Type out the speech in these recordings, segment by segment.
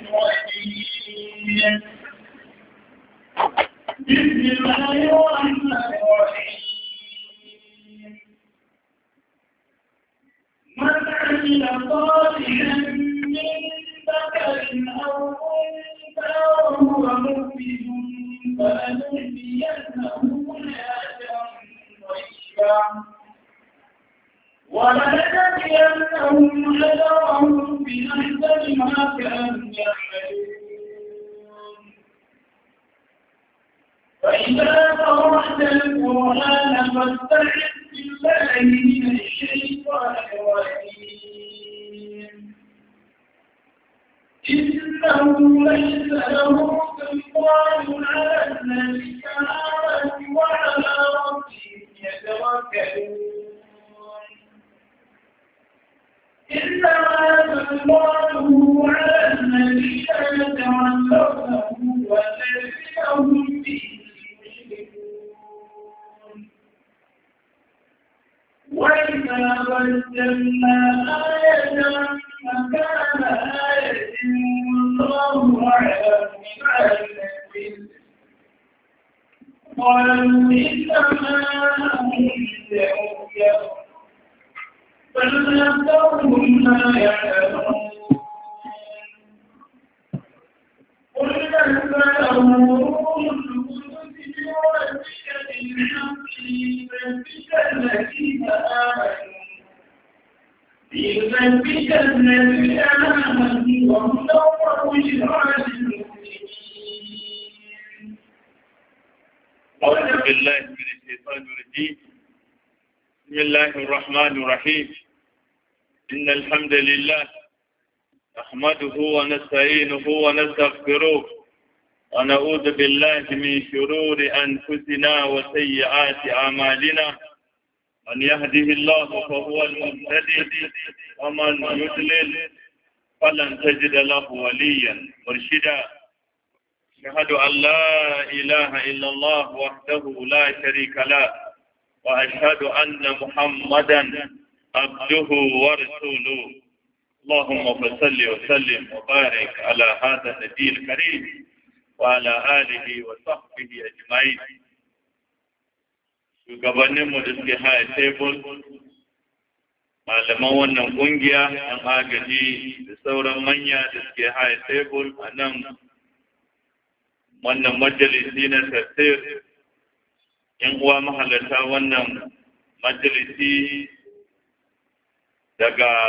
الرجيم بسم الله الرحمن الرحيم من عمل صالحا من ذكر أو أنثى وهو مؤمن فلنحيينه حياة طيبة ولنجزينهم أجرهم بأحسن ما كانوا يعملون فإذا قرأت القرآن فاستعذ بالله من الشيطان الرجيم إنه ليس له سلطان على الناس وعلى ربهم يتوكلون إنما سلطانه على الذين يتولونه والذين هم به مشركون وإذا بدلنا آية مكان آية والله أعلم بما ينزل قالوا إنما أنت مؤمن بل أكثرهم لا يعلمون قل نزله روح القدس بربك بالحق ليثبت الذين آمنوا وهدى وبشرى للمسلمين. أعوذ بالله من الشيطان الرجيم. بسم الله الرحمن الرحيم. إن الحمد لله نحمده ونستعينه ونستغفره ونعوذ بالله من شرور أنفسنا وسيئات أعمالنا من يهده الله فهو المهتدي ومن يضلل فلن تجد له وليا مرشدا أشهد أن لا إله إلا الله وحده لا شريك له وأشهد أن محمدا عبده ورسوله اللهم صل وسلم وبارك على هذا النبي الكريم وعلى آله وصحبه أجمعين. shugabanninmu da suke haya tebur, malaman wannan ƙungiya, ‘yan agaji da sauran manya da suke haya tebur a nan wannan majalisi na tafsir, ‘yan uwa mahalarta wannan majalisi daga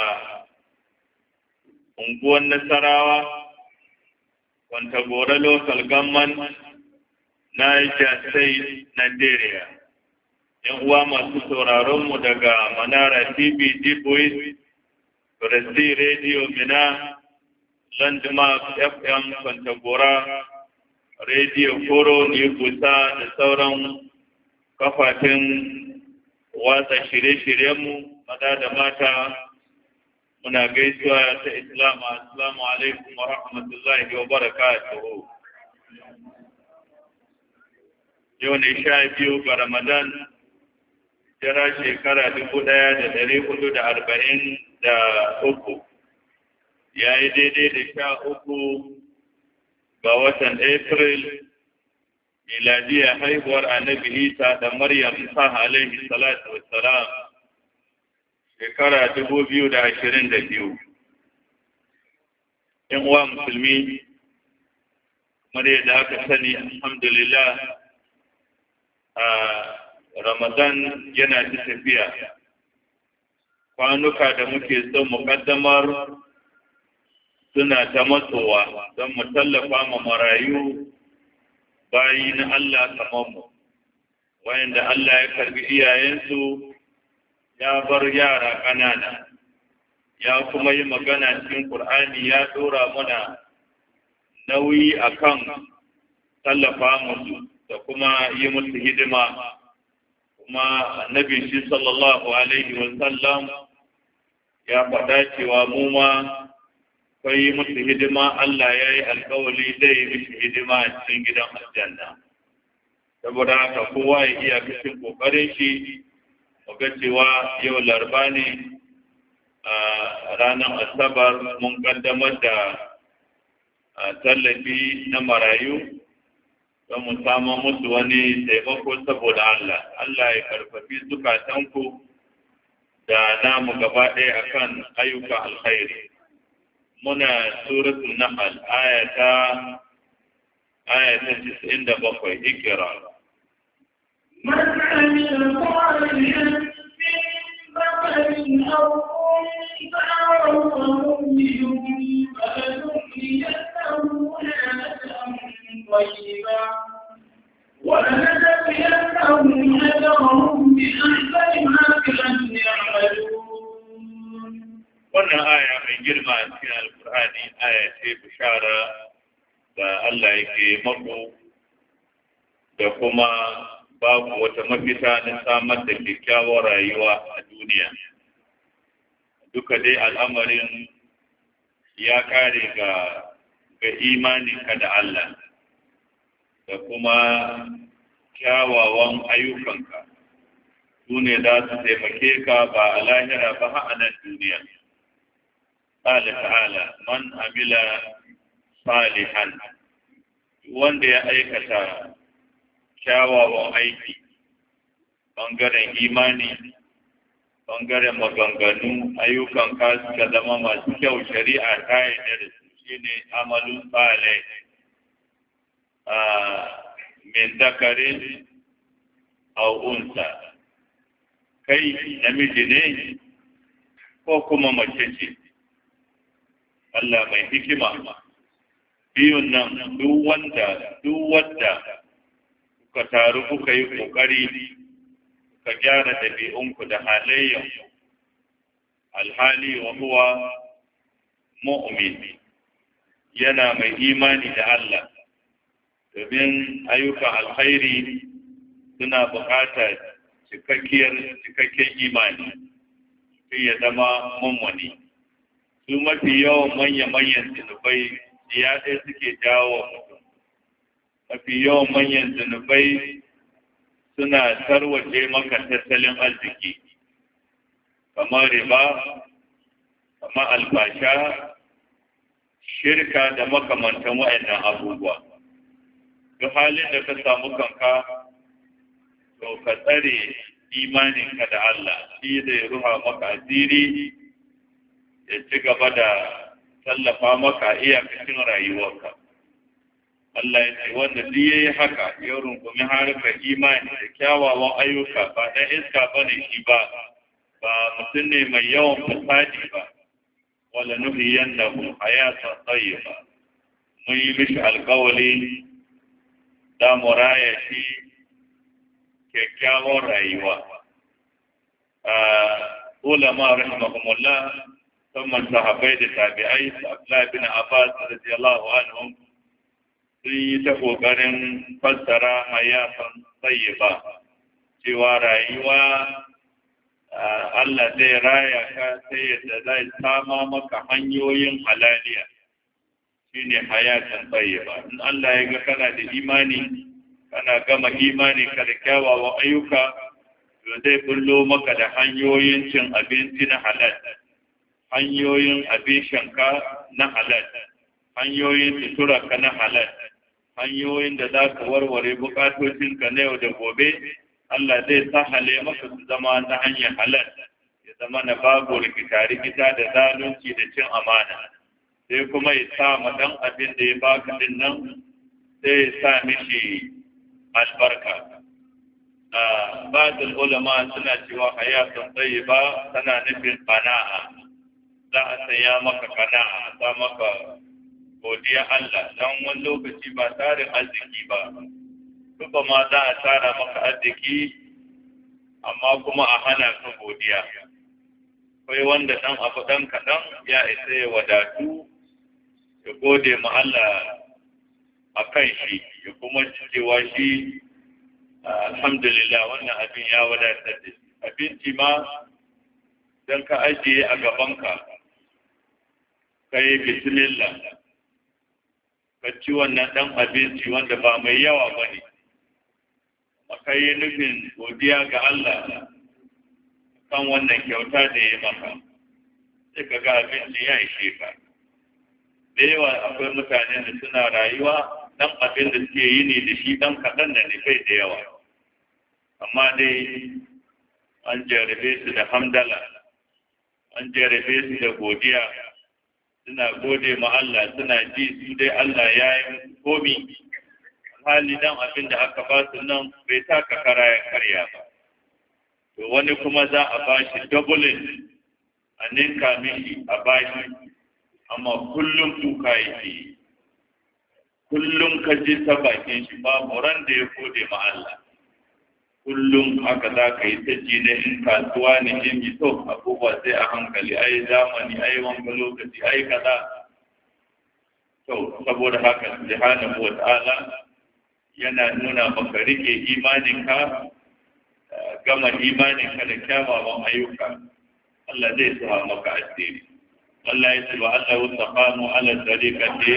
unguwar Nasarawa, Kwantagora Local Government, Niger State, Nigeria. ‘Yan uwa masu sauraronmu daga Manara TV, Dibois, Presti Radio Mina, Landmark FM Kwantagora, Radio Koro Nigusa da sauran kafafen watsa shirye-shiryenmu maza da mata muna gaisuwa ta Islam. Assalamu alaikum wa rahmatullahi wa barakatuhu. Yau ne 12 ga Ramadan, jira shekara 1443, ya yi daidai da 13 ga watan April, miladiyar haihuwar Annabi Isa da Maryam Isa alaihi salatu wassalam, shekara 2022. ‘Yan uwa musulmi, kamar yadda aka sani, alhamdulillah, a Ramadan yana ta tafiya. Kwanuka da muke so mu kaddamar suna ta matsowa don mu tallafa ma marayu bayi na Allah kamar mu, wayanda Allah ya karbi iyayensu ya bar yara ƙanana, ya kuma yi magana cikin Qur'ani ya dora mana nauyi akan tallafa musu da kuma yi musu hidima. Kuma annabi shi sallallahu alaihi wa sallam ya faɗa cewa mu ma kai musu hidima, Allah ya yi alkawali zai yi mishi hidima a cikin gidan aljanna. Saboda haka kowa ya iya kashin ƙoƙarin shi, muga cewa yau Laraba ne, a ranar Asabar mun kaddamar da tallafi na marayu don mu samu musu wani taimako saboda Allah. Allah ya karfafi zukatanku da namu gaba ɗaya akan ayyuka alkhairi. Muna suratul Nahl ayata 97 ikra. من عمل صالحا من ذكر أو أنثى وهو مؤمن فلنحيينه حياة طيبة ولنجزينهم أجرهم بأحسن ما كانوا يعملون. wannan aya mai girma a cikin alkur'ani aya ce bishara da Allah yake mako da kuma babu wata mafita na samar da kyakkyawar rayuwa a duniya. Duka dai al'amarin ya kare ga imaninka da Allah da kuma kyawawan ayyukanka su ne za su taimake ka ba a lahira ba a nan duniya. قال تعالى من عمل صالحا wanda ya aikata kyawawan aiki ɓangaren imani ɓangaren maganganu ayyukan ka suka zama masu kyau shari'a ta yarda da su shine amalun salih min zakarin aw unsa kai namiji ne ko kuma mace ce. Allah mai hikima biyun nan duk wanda kuka taru kuka yi kokari ka gyara dabi'unku da halayyan alhali wa huwa mu'min yana mai imani da Allah domin ayyukan alkhairi suna buƙatar cikakken imani sai ya zama mummuni. Su mafi yawan manya-manyan zunubai ya ɗaya suke jawo mutum. Mafi yawan manyan zunubai suna tarwace maka tattalin arziki, kamar riba, kamar albasha, shirka da makamantan waɗannan abubuwa. Duk halin da ka samu kanka, to ka tsare imaninka da Allah, shi zai ruha maka asiri ya ci gaba da tallafa maka iyakacin rayuwarka. Allah ya ce wanda duk yayi haka ya rungumi harkar imani da kyawawan ayyuka ba ɗan iska ba ne shi ba mutum ne mai yawan fasadi ba wala nuhiyannahu hayatan tayyiba mun yi mishi alƙawari da mu raya shi kyakkyawan rayuwa. Ulama rahimahumullah musamman sahabbai da tabi'ai Abdullah bin Abbas radiyallahu anhum sun yi ta kokarin fassara hayatan tayyiba cewa rayuwa Allah zai raya ka sai yadda zai sama maka hanyoyin halaliya shine hayatan tayyiba. In Allah ya ga kana da imani kana gama imani ka da kyawawan ayyuka to zai bullo maka da hanyoyin cin abinci na halal, hanyoyin abin shanka na halal, hanyoyin suturarka na halal, hanyoyin da za ka warware bukatocinka na yau da gobe. Allah zai sahale maka su zama na hanyar halal, ya zama na babu rikita-rikita da zalunci da cin amana. Sai kuma ya sa ma ɗan abin da ya baka din nan sai ya sa mishi albarka. Ba'dul ulama suna cewa hayatun tayyiba tana nufin qana'a. Za a sanya maka qana'a, za maka godiya Allah dan wani lokaci ba tarin arziki ba. Duka ma za a tara maka arziki amma kuma a hana ka godiya. Akwai wanda ɗan abu ɗan kaɗan ya isa ya wadatu ya gode ma Allah a kan shi ya kuma cewa shi alhamdulillah wannan abin ya wadatar da shi. Abinci ma don ka ajiye a gabanka ka yi bismillah ka ci wannan ɗan abinci wanda ba mai yawa ba ne. Ka yi nufin godiya ga Allah kan wannan kyauta da ya maka sai ka ga abinci ya ishe ka. da yawa akwai mutane da suna rayuwa dan abin da suke yi ne da shi dan kaɗan da ne bai da yawa amma dai an jarabe su da hamdala an jarabe su da godiya suna gode ma Allah suna ji su dai Allah ya yi komi hali dan abin da aka ba su nan bai taka kara ya karya ba to wani kuma za a ba shi doubling a ninka mishi a ba shi amma kullum kuka yake kullum ka ji ta bakin shi babu ran da ya gode ma Allah kullum haka za ka yi ta ji na in kasuwa ne in yi to abubuwa sai a hankali ai zamani ai wanga lokaci ai kaza to saboda haka subhanahu wa ta'ala yana nuna maka rike imaninka gama imaninka da kyawawan ayyuka Allah zai sa maka asiri Allah ya ce wa Allah wastaqamu ala tariqati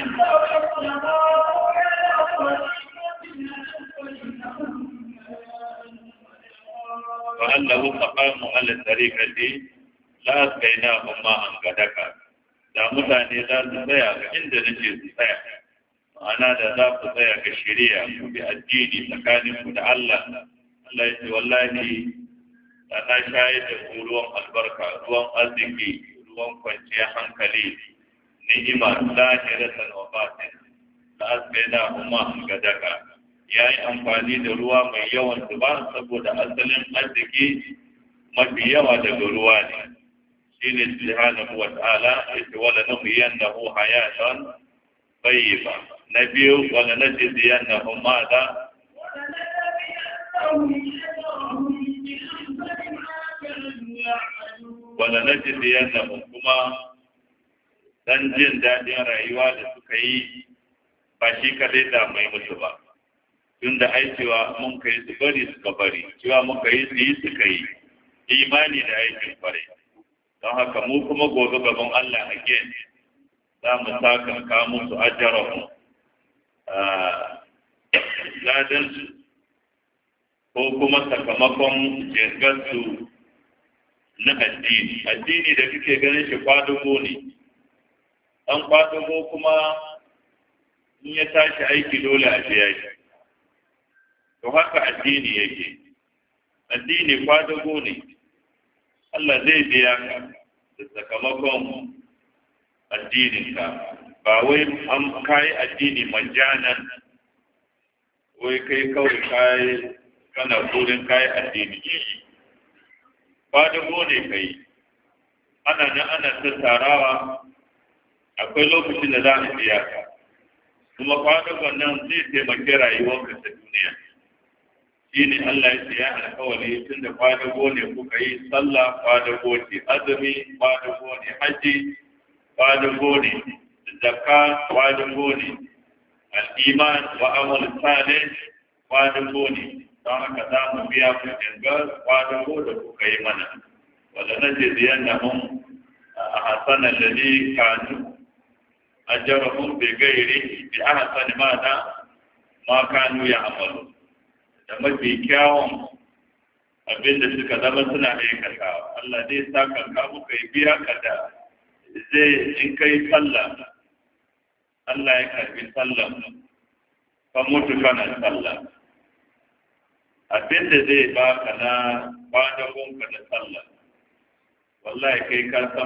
wa Allah wastaqamu ala tariqati la asqainahum ma'an gadaka da mutane za su tsaya ga inda nake su tsaya ma'ana da za ku tsaya ga shari'a ku bi addini tsakaninku da Allah Allah ya ce wallahi da na shayar da ku ruwan albarka ruwan arziki ruwan kwanciyar hankali ni'ima zahiratan wa batin da asbaina umma gadaka yayi amfani da ruwa mai yawan zuba saboda asalin arziki mafi yawa daga ruwa ne shine subhanahu wa ta'ala yace wala nuhyiyannahu hayatan tayyiba na biyu wala najziyannahum madha wala najziyannahum kuma dan jin daɗin rayuwa da suka yi ba shi kadai da mai musu ba tunda ai cewa mun kai su bari suka bari cewa muka yi su yi suka yi imani da aikin kwarai don haka mu kuma gobe gaban Allah again za mu sakanka musu ajarahu ladansu ko kuma sakamakon jirgarsu na addini da kake ganin shi kwadugo ne ɗan kwadugo kuma in ya tashi aiki dole a biya shi to haka addini yake addini kwadugo ne Allah zai biya ka da sakamakon addininka ba wai an kayi addini majanan wai kai kawai kayi kana burin kayi addini kwadago ne kai ana nan ana tattarawa akwai lokacin da za a biya ka kuma kwadagon nan zai taimaki rayuwarka ta duniya shi ne Allah ya ce ya alkawari tun da kwadago ne kuka yi sallah kwadago ce azumi kwadago ne haji kwadago ne zakka kwadago ne al'iman wa amal salih kwadago ne don haka za mu biya ku dinga kwadago da kuka yi mana wanda na ce ziyan na mun a hasanan da ne kanu a jarahun bai gairi bi a hasani ma kanu ya amalu da mafi kyawun abinda suka zama suna aikatawa Allah zai sa kanka muka yi biya ka da zai in kai sallah Allah ya karbi sallah ka mutu kana sallah abinda zai baka na kwadagonka da sallah wallahi kai ka san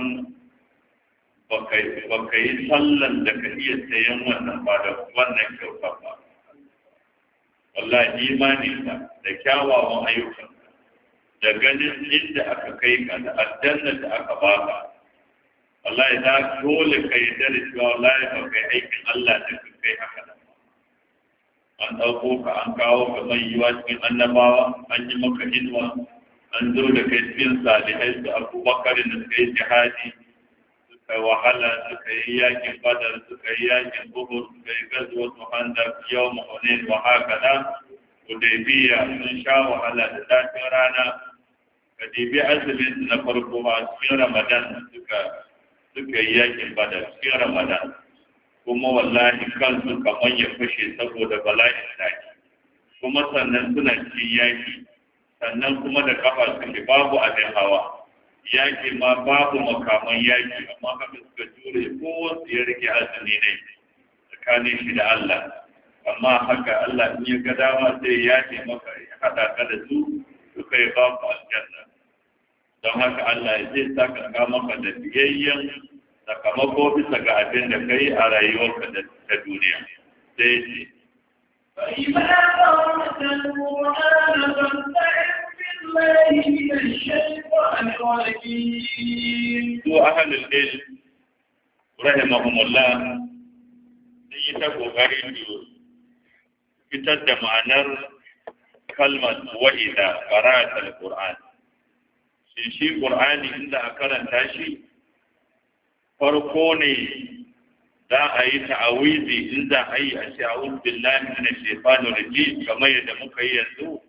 baka yi sallan da ka iya sayan wannan kyauta ba wallahi imani da kyawawan ayyukan da ganin inda aka kai ka da aljanna da aka baka wallahi da dole ka yi da cewa wallahi ba kai aikin Allah da ka kai haka da an ɗauko ka an kawo ka mai yiwa cikin annabawa an yi maka inuwa an zo da kai cikin salihai su abubakar da suka yi jihadi suka wahala suka yi yakin badar suka yi yakin buhur suka yi gazuwa su handa yau mahonin wa haka da hudaybiya sun sha wahala da zafin rana ka dibi azumin na farko a cikin ramadan suka yi yakin badar cikin ramadan kuma wallahi kansu kamar ya fashe saboda bala'in daki kuma sannan suna cikin yaki sannan kuma da kafa suke babu abin hawa yaki ma babu makaman yaki amma haka suka jure kowace ya rike azumi ne tsakanin shi da Allah amma haka Allah in ya ga dama sai ya ce maka ya haɗa ka da su suka yi babu aljanna don haka Allah ya zai saka ka maka da biyayyen sakamako bisa ga abin da kai a rayuwarka ta duniya sai ce فإذا قرأت القرآن فاستعذ بالله من الشيطان الرجيم. أهل العلم رحمهم الله sun yi ta ƙoƙarin fitar da ma'anar kalmar wa'iza qara'atul Qur'an. Shi Qur'ani inda a karanta shi farko ne za a yi ta'awizi in za a yi a ce a'udhu billahi minash shaitanir rajim kamar yadda muka yi yanzu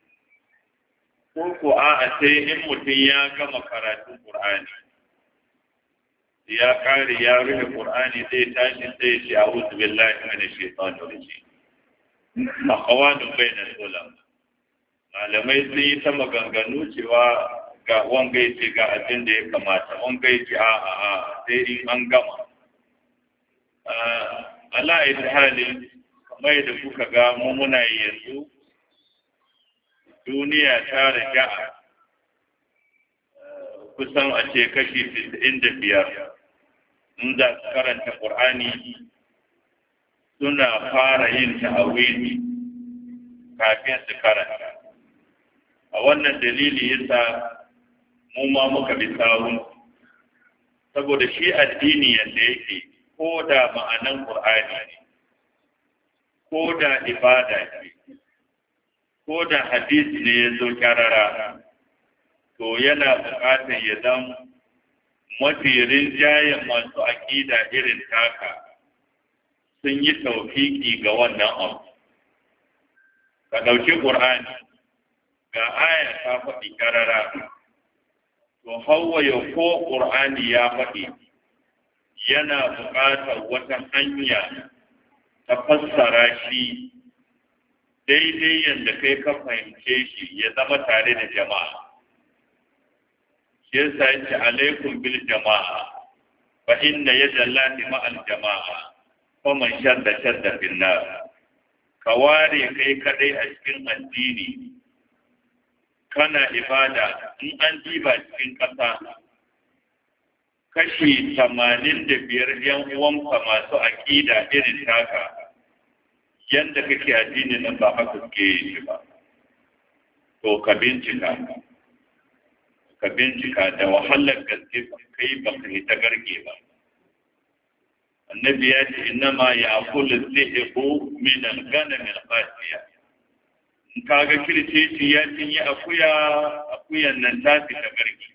ko a'a sai in mutum ya gama karatun Qur'ani ya kare ya rufe Qur'ani zai tashi sai ya ce a'udhu billahi minash shaitanir rajim aqwalun bainal ulama malamai sun yi ta maganganu cewa ga wanga yace ga abin da ya kamata wanga yace a'a sai in an gama ala ita hali kamar yadda kuka ga mu muna yanzu duniya ta riga kusan a ce kashi 95 in za su karanta Qur'ani suna fara yin ta'awili kafin su karanta a wannan dalili yasa mu ma muka bi sawun saboda shi addini yadda yake ko da ma'anan Qur'ani ne ko da ibada ce ko da hadisi ne ya zo kyarara to yana buƙatar ya zama mafi rinjayen masu aƙida irin taka sun yi taufiki ga wannan abu ka ɗauki ƙur'ani ga aya ta faɗi ƙarara to hawaye ko ƙur'ani ya faɗi yana buƙatar wata hanya ta fassara shi daidai yadda kai ka fahimce shi ya zama tare da jama'a shi yasa yace alaikum bil jama'a fa inna yada Allahi ma'al jama'a fa man shadda fil nar ka ware kai kadai a cikin addini kana ibada in an diba cikin ƙasa kashi 85 yan uwanka masu aƙida irin taka yanda kake addini nan ba haka suke yi ba to ka bincika da wahalar gaske kai ba ka yi ta garge ba annabi ya ce innama ya'kulu dhi'bu min al-ghanam al-qasiya in kaga kirteci ya cinye akuyan nan ta fi ta garge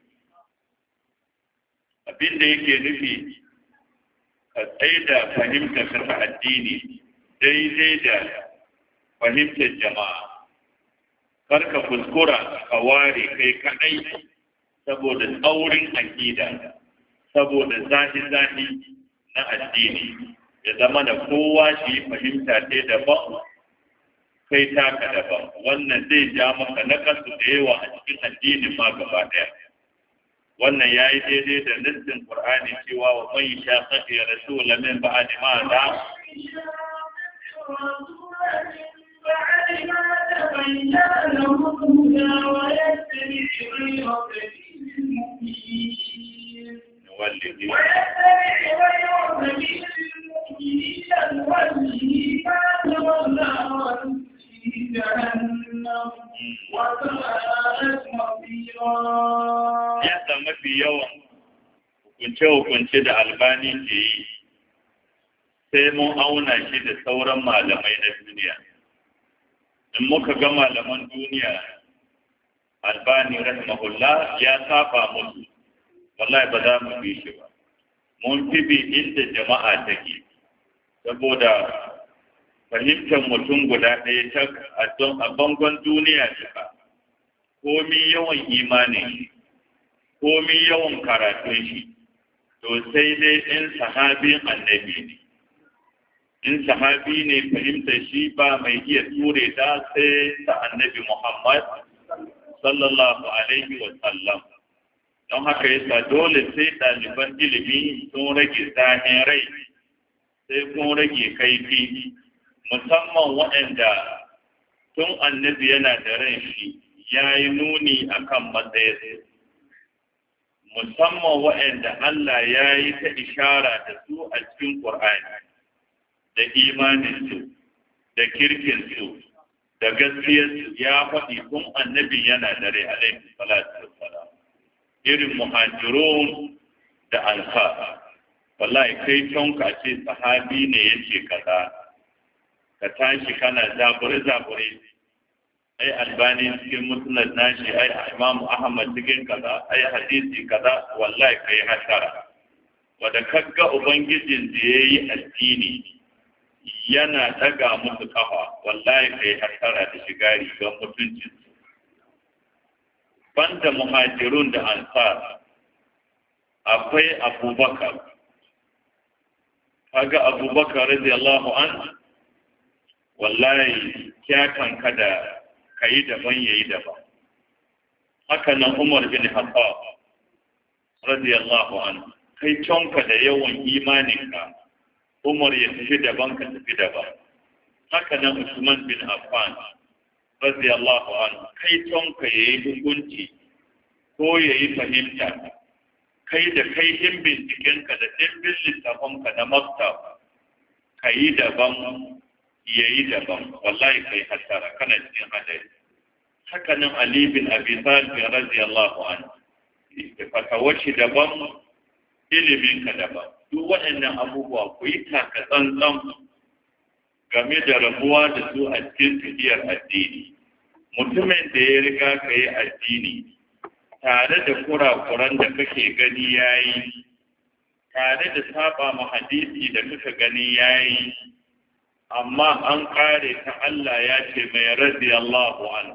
abinda yake nufi ka tsaida fahimtar ta addini daidai da fahimtar jama'a karka kuskura ka ware kai kadai saboda tsaurin aƙida saboda zahi-zahi na addini ya zama da kowa shi fahimta ce daban kai taka daban wannan zai ja maka nakasu da yawa a cikin addinin ma gaba ɗaya wannan ya yi daidai da listin Qur'ani cewa wa man yashaqi rasula min ba'di ma da yadda mafi yawan hukunce-hukunce da Albani ke yi sai mun auna shi da sauran malamai na duniya. In muka ga malaman duniya Albani rahimahullah ya saba musu, wallahi ba za mu bi shi ba. Mun fi bi inda jama'a take, saboda fahimtar mutum guda ɗaya ta a bangon duniya cika, komi yawan imanin shi, komi yawan karatun shi, to sai dai in sahabin annabi ne. In sahabi ne fahimta shi ba mai iya ture ta sai ta annabi Muhammad sallallahu alaihi wa sallam. don haka yasa dole sai ɗaliban ilimi sun rage zahin rai sai kun rage kaifi musamman waɗanda tun annabi yana da ran shi ya yi nuni akan matsayinsu musamman waɗanda Allah ya yi ta ishara da su a cikin Ƙur'ani da imaninsu da kirkinsu da gaskiyarsu ya faɗi tun annabi yana da rai alaihi salatu wassalam irin muhajirun da ansar wallahi kai tonka ce sahabi ne yace kaza ka tashi kana zabure ai albani cikin musnad nashi ai imam ahmad cikin kaza ai hadisi kaza wallahi kai hasara wanda kaga ubangijin da yayi addini yana daga musu kafa wallahi kai hasara da shiga rigar mutuncin banda muhajirun da ansar akwai abubakar kaga abubakar radiyallahu an wallahi kyakan kada kayi daban yayi daban haka nan umar bin khattab radiyallahu an kai tonka da yawan imaninka umar ya tafi daban ka tafi daban haka nan usman bin affan radiyallahu anhu kai tonka yayi hukunci ko yayi fahimta kai da kai din bincikenka da dimbin littafanka na maktab kai daban yayi daban wallahi kai hasara kana cikin hadari haka nan ali bin abi talib radiyallahu anhu fatawashi daban ilimin ka daban duk waɗannan abubuwa ku yi taka tsantsan game da rabuwa da su a cikin tafiyar addini mutumin da ya riga ka yi addini tare da kurakuran da kake gani yayi tare da saba ma hadisi da kuka gani yayi amma an kare ta Allah ya ce mai radiyallahu anhu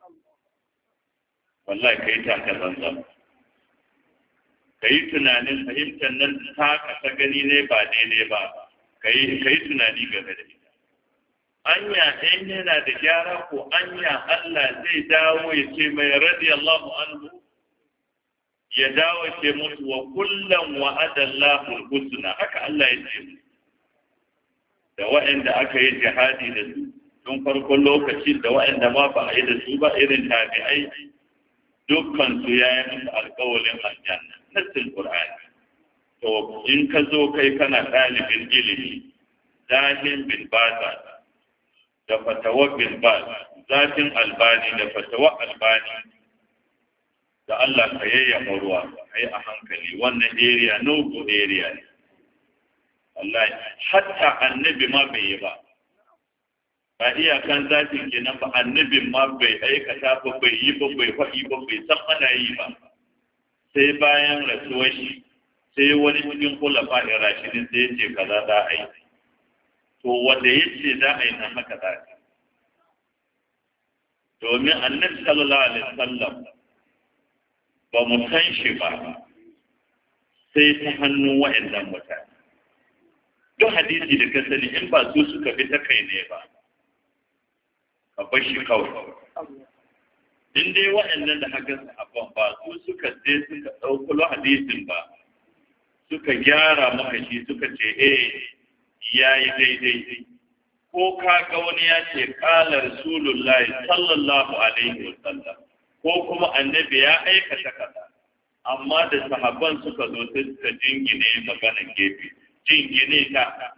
wallahi kai taka tsantsan kai tunanin fahimtar nan ta gani ne ba daidai ba kai tunani game da ita anya in yana da gyara ko anya Allah zai dawo ya ce mai radiyallahu anhu ya dawo ce musu wa kullum wa'adallahu al-husna haka Allah ya ce da waɗanda aka yi jihadi da su tun farkon lokacin da waɗanda ma ba a yi da su ba irin tabi'ai dukkan su ya yi musu alƙawalin aljanna nassin Qur'ani to in ka zo kai kana ɗalibin ilimi zahin bin baza da fatawa bin baz zafin albani da fatawa albani da Allah ka yayyama ruwa kai a hankali wannan area no-go area ne wallahi hatta annabi ma bai yi ba ba iyakan zafin kenan ba annabin ma bai aikata ba bai yi ba bai faɗi ba bai san ana yi ba sai bayan rasuwar shi sai wani cikin kulafa da rashidin sai ya ce kaza za a yi to wanda ya ce za a yi nan haka za a yi domin annabi sallallahu alaihi wasallam ba mu san shi ba sai ta hannun wa'annan mutane duk hadisi da ka sani in ba su suka bi ta kai ne ba ka bar shi kawai in dai wa'annan da haka sahabban ba su suka je suka ɗaukulo hadisin ba suka gyara maka shi suka ce ya yi daidai ko kaga wani ya ce ƙala rasulullahi sallallahu alaihi wasallam ko kuma annabi ya aikata kaza amma da sahabban suka zo sai suka jingine maganan gefe jingine ta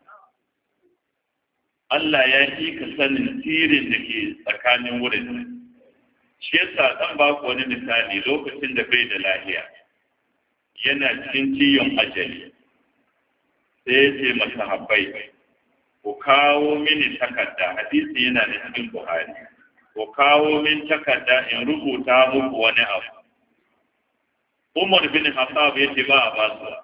Allah ya yi ka sanin sirrin da ke tsakanin wurin shi yasa zan ba ku wani misali lokacin da bai da lahiya yana cikin ciyon ajali sai ya ce masahabbai ku kawo mini takarda hadisi yana da cikin Buhari ku kawo min takarda in rubuta muku wani abu Umar bin Khattab ya ce ba a ba su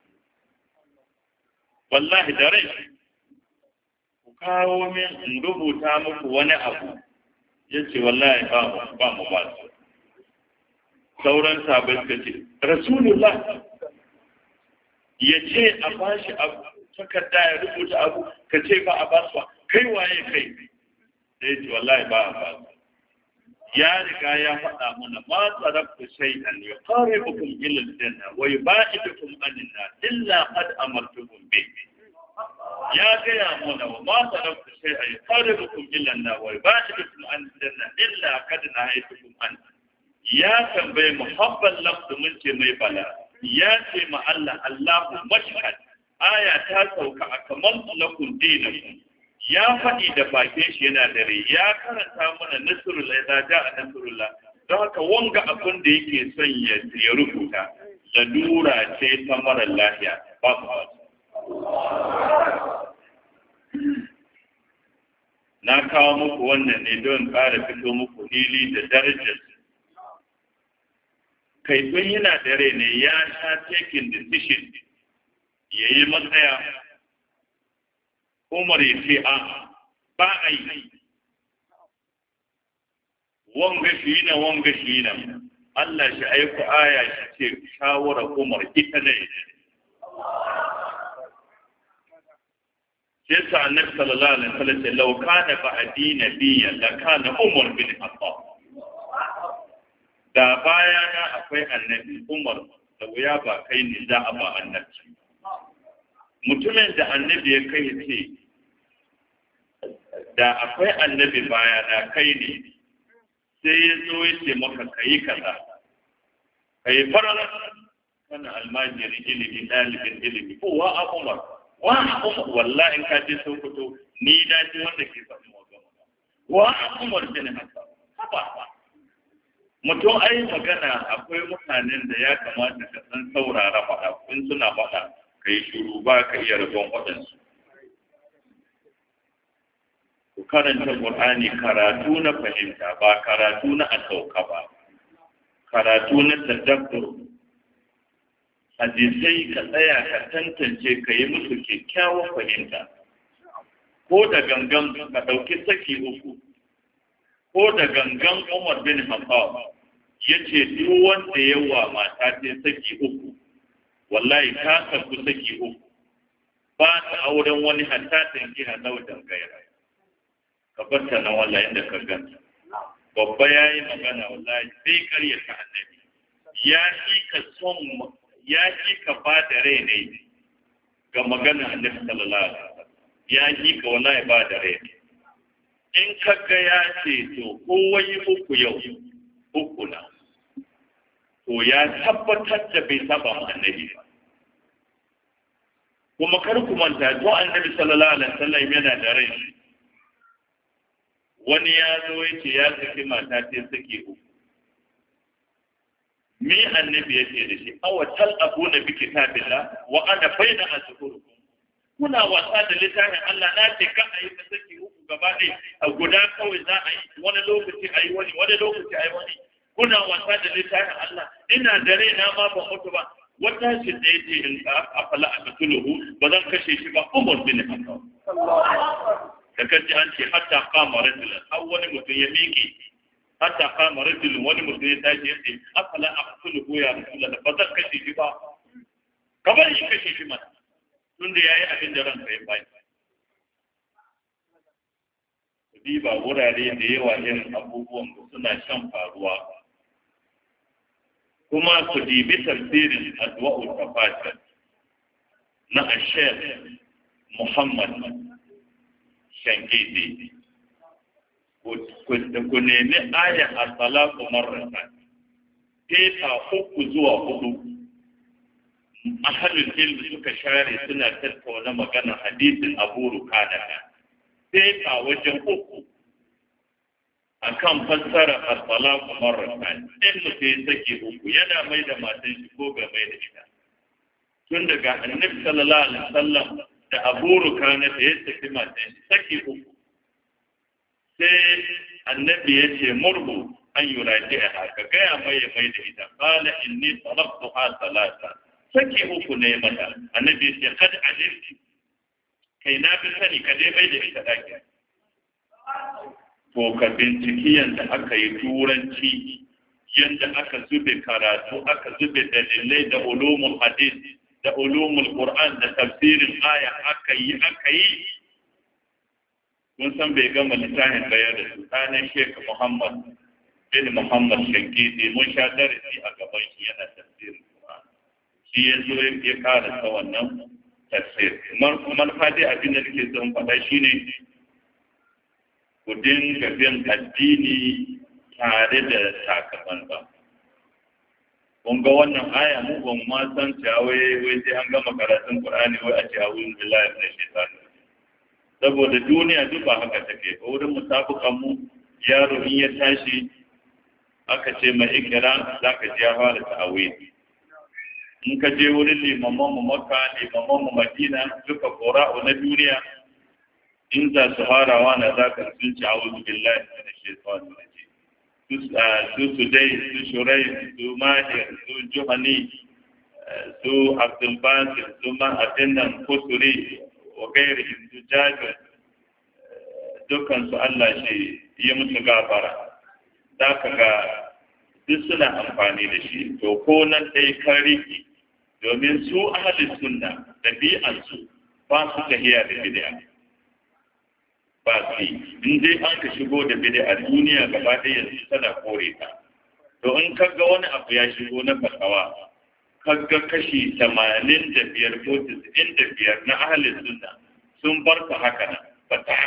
wallahi da rai ku kawo min in rubuta muku wani abu ya ce wallahi ba mu ba su sauran sabai suka ce rasulullah ya ce a bashi abu takarda ya rubuta abu ka ce ba a ba su kai waye kai da ya ce wallahi ba a ba su ya riga ya faɗa mana ma taraktu shay'an yuqaribukum ila al-janna wa yubaidukum anin nar illa qad amartukum bi ya gaya mana wa ma taraktu shay'an yuqaribukum ila an-nar wa yubaidukum anin janna illa qad nahaytukum an ya tambaye muhabban lafzu mun ce mai bala ya ce ma Allah Allahu mashhad aya ta sauka a kaman lakum dinakum ya faɗi da bakin shi yana dare ya karanta mana nasrullah da ja'a nasrullah don haka wanga abin da yake son ya rubuta lalura ce ta mara lafiya ba na kawo muku wannan ne don ƙara fito muku hili da darajar kai tun yana dare ne ya sha taking decision ya yi matsaya Umar ya ce a ba a yi wanga shi na Allah shi aiku aya shi ce shawara Umar ita ne sai sa annabi sallallahu alaihi wasallam ce law kana ba'di nabiyyan la kana Umar bin Khattab da baya na akwai annabi Umar da wuya ba kai ne za a ba annabi mutumin da annabi ya kai ce da akwai annabi baya na kai ne sai ya zo ya ce maka kayi kaza kai farar kana almajirin ilimi dalibin ilimi ko wa Umar wallahi in ka je Sokoto ni da ji wanda ke faɗin wa Umar bin Khattab haba mutum ai magana akwai mutanen da ya kamata ka san saurara faɗa in suna faɗa kai shiru ba ka iya rabon waɗansu ku karanta Qur'ani karatu na fahimta ba karatu na asauka ba karatu na tadabbur hadisai ka tsaya ka tantance ka yi musu kyakkyawan fahimta ko da gangan ka ɗauki saki uku ko da gangan Umar bin Khattab ya ce duk wanda yawa mata ce saki uku wallahi ta saku saki uku ba ta auren wani hatta tanki na nau'in gaira ka bar ta na wallahi inda ka ganta babba yayi magana wallahi sai karya ta annabi ya shi ka son ya shi ka ba da rai ne ga magana annabi sallallahu alaihi wasallam ya shi ka wallahi ba da rai in ka ga ya ce to kowai uku yau uku na to ya tabbatar da bai saba annabi ba kuma kar ku manta to annabi sallallahu alaihi wasallam yana da rai wani ya zo yace ya saki mata ce saki uku me annabi yace da shi aw tal'abuna bi kitabillah wa ana baina azkurukum kuna wasa da littafin Allah na ce kan ayi saki uku gaba ɗaya a guda kawai za a yi wani lokaci ayi wani lokaci ayi wani kuna wasa da littafin Allah ina da rai na ma ban mutu ba wata shi da yace in ka afala aqtuluhu ba zan kashe shi ba Umar bin Khattab da kace an ce hatta qama rajulun aw wani mutum ya miƙe hatta qama rajulun wani mutum ya tashi yace afala aqtuluhu ya rasulullah ba zan kashe shi ba kamar shi kashe shi mana tunda yayi abin da ranka ya bai ba wurare da yawa irin abubuwan da suna shan faruwa kuma ku dibi tafsirin adwa'ul tafatir na Sheikh Muhammad Shankiti ku nemi aya as-salatu marratan ta uku zuwa hudu ahlul ilm suka share suna tattauna magana hadisin Abu Rukana sai ta wajen uku akan fassara as-salatu marratan in mutum ya sake uku yana mai da matan shi ko bai mai da ita tun daga annabi sallallahu alaihi wasallam da Abu Rukana da ya saki matan shi sake uku sai annabi ya ce murhu an yuraji'a ka gaya mai ya mai da ita qala inni talaqtuha salata sake uku ne mata annabi ya ce kad alimti kai na fi sani ka dai mai da ita ɗakin. To ka binciki yadda aka yi turanci, yadda aka zube karatu, aka zube dalilai da ulumul hadis, da ulumul Qur'an, da tafsirin aya aka yi. Mun san bai gama littafin bayar da su ɗanin Sheikh Muhammad Sheikh Muhammad Shankiti mun sha darasi a gaban shi yana tafsirin Qur'ani shi yanzu ya karanta wannan tafsir manufa dai abin da nake son faɗa shine ku dinga bin addini tare da sakamakon kun ga wannan aya mu ban ma san cewa wai sai an gama karatun Qur'ani wai a ce a'udhu billahi minash shaitani saboda duniya duk ba haka take ba wurin musabukan mu yaro in ya tashi aka ce mai ikira zaka ji ya fara ta'awudi in ka je wurin limaman mu Makka limaman mu Madina duka qura'u na duniya in za su farawa na zaka sun ci a'udhu billahi minash shaitani rajim su dai su shurai su mahir su juhani su abdulbasir su ma'adinan kusuri wa gairi su jabir dukansu Allah shi yi musu gafara za ka ga duk suna amfani da shi to ko nan dai kan riki domin su ahalin sunna ɗabi'ansu ba su tahiya da bid'a ba su in dai an ka shigo da bid'a duniya gaba ɗaya yanzu tana kore ta to in kaga wani abu ya shigo na fatawa kaga kashi 85 ko 95 na ahlus sunna sun bar ta haka nan ba ta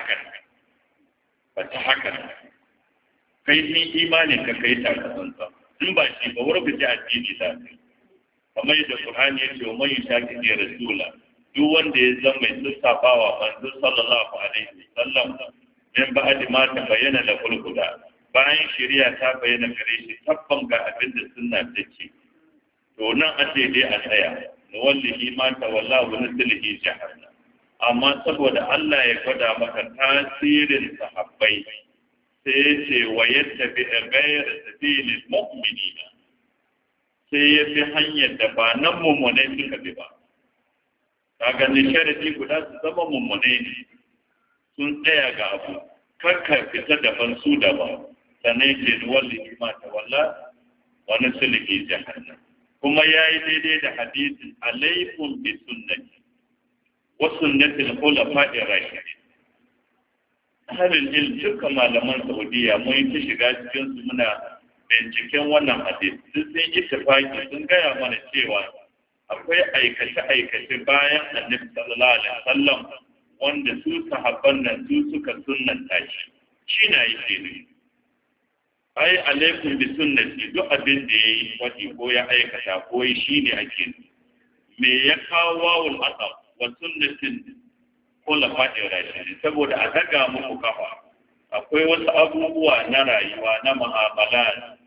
haka nan kai ni imanin ka kai ta kasanta in ba shi ba wurin da addini ta kamar yadda Qur'ani ya ce wa man yashaki rasula duk wanda ya zama mai sassafawa manzo sallallahu alaihi wasallam min ba'di ma ta bayyana da kulkuda bayan shari'a ta bayyana gare shi tabban ga abin da sunna ta ce to nan a ce dai a tsaya na wallahi ma ta wallahu nuslihi jahannam amma saboda Allah ya gwada maka tasirin sahabbai sai ya ce wa yattabi ghayra sabilil mu'minina sai ya fi hanyar da ba nan mummunai suka bi ba kaga ne sharadi guda su zama mummune ne sun tsaya ga abu karka fita daban su daban sannan ke wallahi ma ta walla wani sulhi jahannam kuma yayi daidai da hadisi alaikum bi sunnati wa sunnati al-khulafa'i rashidin halin ilm duka malaman Saudiya mun yi ta shiga cikin su muna binciken wannan hadisi sun yi tafaki sun gaya mana cewa akwai aikace-aikace bayan annabi sallallahu alaihi wasallam wanda su sahabban nan su suka sunnanta shi na yake ne ai alaikum bi sunnati duk abin da yayi wadi ko ya aikata ko shi ne ake me ya kawo wawul asab wa sunnatin khulafa'i rashidin saboda a daga muku kafa akwai wasu abubuwa na rayuwa na mu'amala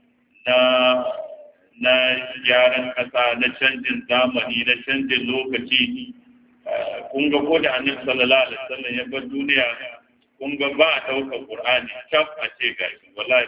na gyaran ƙasa na canjin zamani na canjin lokaci kun ga ko da annabi sallallahu alaihi wasallam ya bar duniya kun ga ba a ɗaukar Qur'ani tab a ce gashi wallahi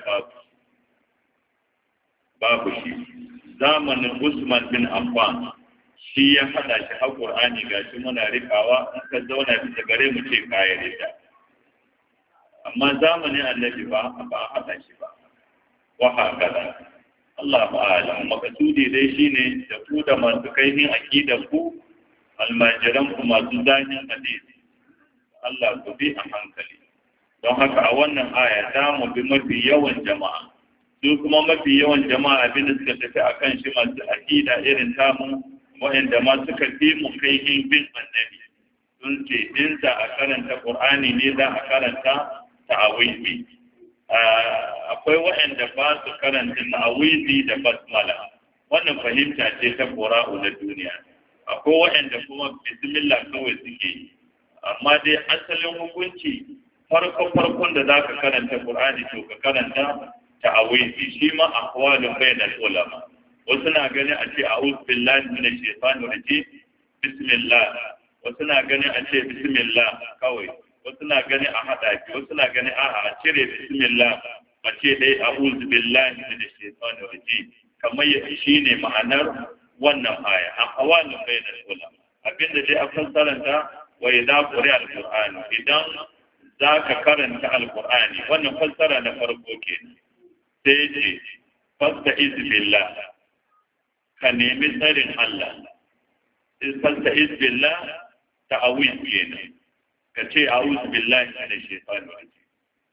babu shi zamanin Usman bin Affan shi ya hada shi a Qur'ani gashi muna rikawa in ka zauna bisa gare mu ce kayan rika amma zamanin annabi ba a hada shi ba wa haka Allah ba'ala makasudi dai shine da ku da masu kaihin aqidar ku almajiran ku masu zahin hadisi Allah ku bi a hankali don haka a wannan aya za mu bi mafi yawan jama'a su kuma mafi yawan jama'a abin da suka tafi akan shi masu aqida irin tamu wa'anda ma suka fi mu kaihin bin annabi sun ce in za a karanta Qur'ani ne za a karanta ta'awizi akwai waɗanda ba su karanta ta'awizi da basmala wannan fahimta ce ta qura'u na duniya akwai waɗanda kuma bismillah kawai suke yi amma dai asalin hukunci farkon da zaka karanta Qur'ani to ka karanta ta'awizi shi ma aqwalun bainal ulama wasu na gani a ce a'udhu billahi minash shaitanir rajim bismillah wasu na gani a ce bismillah kawai wasu na gani a haɗa ki wasu na gani a cire bismillah a ce dai a'udhu billahi minash shaitanir rajim kamar shine ma'anar wannan aya a hawalin bainal ulama abinda dai a fassaranta wa idza quri'a al-qur'an idan zaka karanta al-qur'ani wannan fassara na farko kenan sai ce fasta'iz billah ka nemi tsarin Allah fasta'iz billah ta'awiz kenan ka ce a'udhu billahi minash shaitanir rajim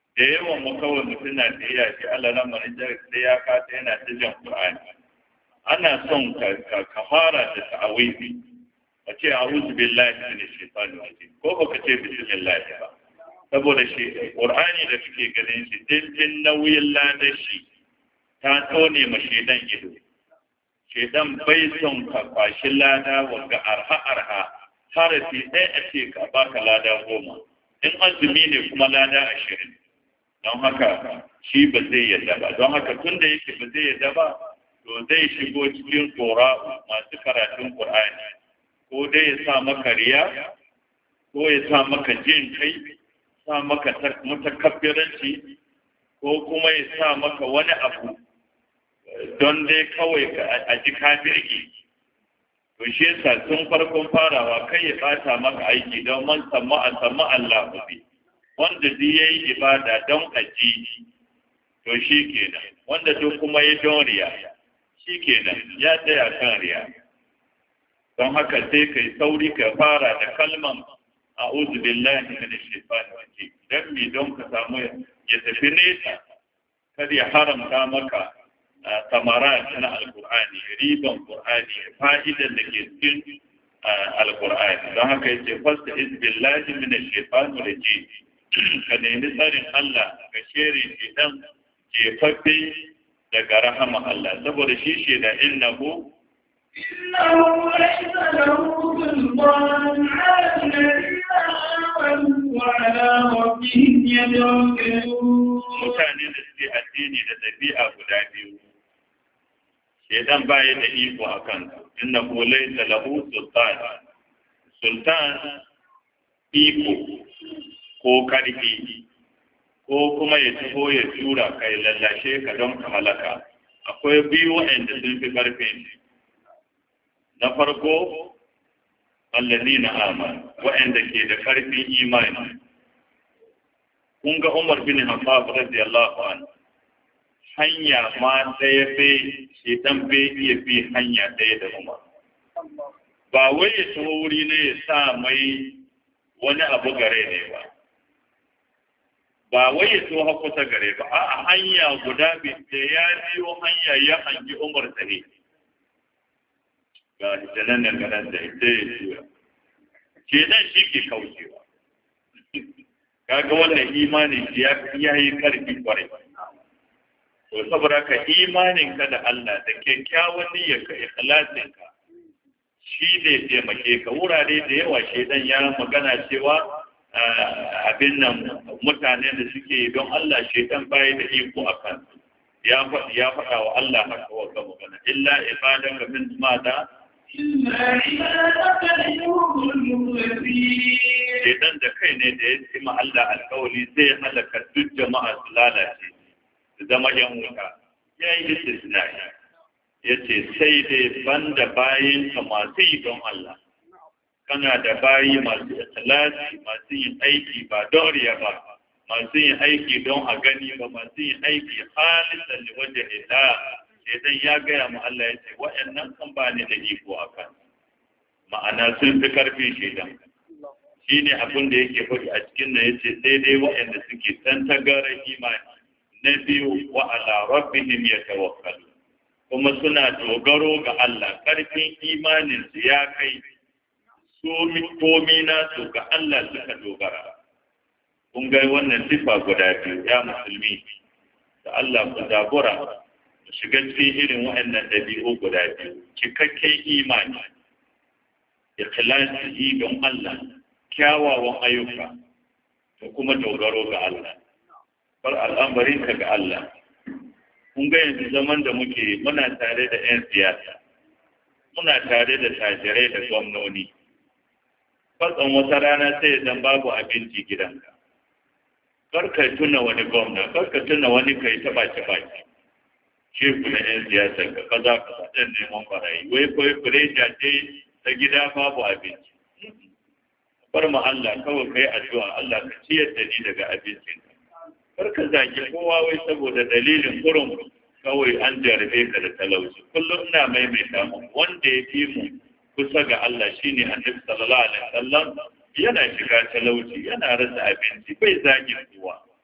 da yawan mu kawai mutum na da iya shi Allah na manajar da ya kata yana ta jan Qur'ani ana son ka fara da ta'awizi a ce a'udhu billahi minash shaitani rajim ko baka ce bismillah ba saboda shi Qur'ani da kake ganin shi din nauyin ladashi ta tone ma shedan ido shedan bai son ka kwashi lada wanga arha harafi ɗaya a ce ka baka lada 10 in azumi ne kuma lada 20 don haka shi ba zai yadda ba don haka tun da yake ba zai yadda ba to zai shigo cikin tsora masu karatun Qur'ani ko dai ya sa maka riya ko ya sa maka jin kai sa maka mutakabbiranci ko kuma ya sa maka wani abu don dai kawai a ji kafirki to shi yasa tun farkon farawa kai ya bata maka aiki don man samma Allah bi wanda zai yayi ibada don aji to shi kenan wanda duk kuma ya don riya shi kenan ya tsaya kan riya don haka sai kai sauri ka fara da kalman a'udhu billahi minash shaitanir rajim dan mi don ka samu ya tafi nesa kada ya haramta maka samarat na alqur'ani riban qur'ani fa'idan da ke cikin alqur'ani don haka yace fasta'iz billahi minash shaitanir rajim ka nemi tsarin Allah ka shere idan jefaffe daga rahama Allah saboda shi shi da innahu ليس له سلطان على الذين آمنوا وعلى ربهم يتوكلون mutane da suke addini da ɗabi'a guda biyu shedan baya da iko a kan innahu laysa lahu sultan iko ko karfi ko kuma ya taho ya tura kai lallashe ka don ka halaka akwai biyu waɗanda sun fi ƙarfin na farko allazina amanu waɗanda ke da ƙarfin imani kun ga Umar bin Khattab radiyallahu anhu hanya ma ɗaya bai shedan bai iya bi hanya ɗaya da Umar ba wai ya taho wuri ne ya sa mai wani abu gare ne ba wai ya so kusa gare ba a hanya guda biyu da ya biyo hanya ya hangi Umar tare ga jalan nan garan da ita ya tura ke nan shi ke kaucewa kaga wannan imanin ya yi karfi kwarai to saboda ka imanin ka da Allah da kyakkyawan niyyar ka ikhlasin ka shi ne taimake ka wurare da yawa shedan ya magana cewa abin nan mutane da suke don Allah shedan bai da iko akan ya faɗa wa Allah haka wa ga magana illa ibadaka min mata shedan da kai ne da ya ce ma Allah alƙawari zai halaka duk jama'a su lalace su zama yan wuta ya yi istisna ya ce sai dai banda bayin ka masu yi don Allah kana da bayi masu ikhlasi masu yin aiki ba don riya ba masu yin aiki don a gani ba masu yin aiki halisan li wajhi Allah idan ya gaya mu Allah ya ce waɗannan kan ba ni da iko akan ma'ana sun fi karfi shedan shine abin da yake faɗi a cikin nan yace daidai waɗanda suke tantagarar imani na biyu wa ala rabbihim yatawakkalu kuma suna dogaro ga Allah karfin imanin su ya kai komi nasu ga Allah suka dogara. Kun ga wannan sifa guda biyu ya musulmi da Allah ku zabura ku shiga cikin irin waɗannan ɗabi'u guda biyu. Cikakken imani, ikhlasi don Allah, kyawawan ayyuka da kuma dogaro ga Allah. Bar al'amarin ka ga Allah. Kun ga yanzu zaman da muna tare da 'yan siyasa, muna tare da tajirai da gwamnoni. Fatsan wata rana sai zan babu abinci gidanka. Karka tuna wani gwamna, karka tuna wani kai ta baki. Shefu na 'yan siyasa ka kaza ɗan neman barayi. Wai kawai fureja ce ta gida babu abinci. Bar ma Allah kawai kai addu'a Allah ka ciyar da ni daga abincin. Karka zaki kowa wai saboda dalilin kurum kawai an jarabe ka da talauci. Kullum ina maimaita mu wanda ya fi mu kusa ga Allah shine Annabi sallallahu alaihi wasallam yana shiga talauci yana rasa abinci bai zagin kowa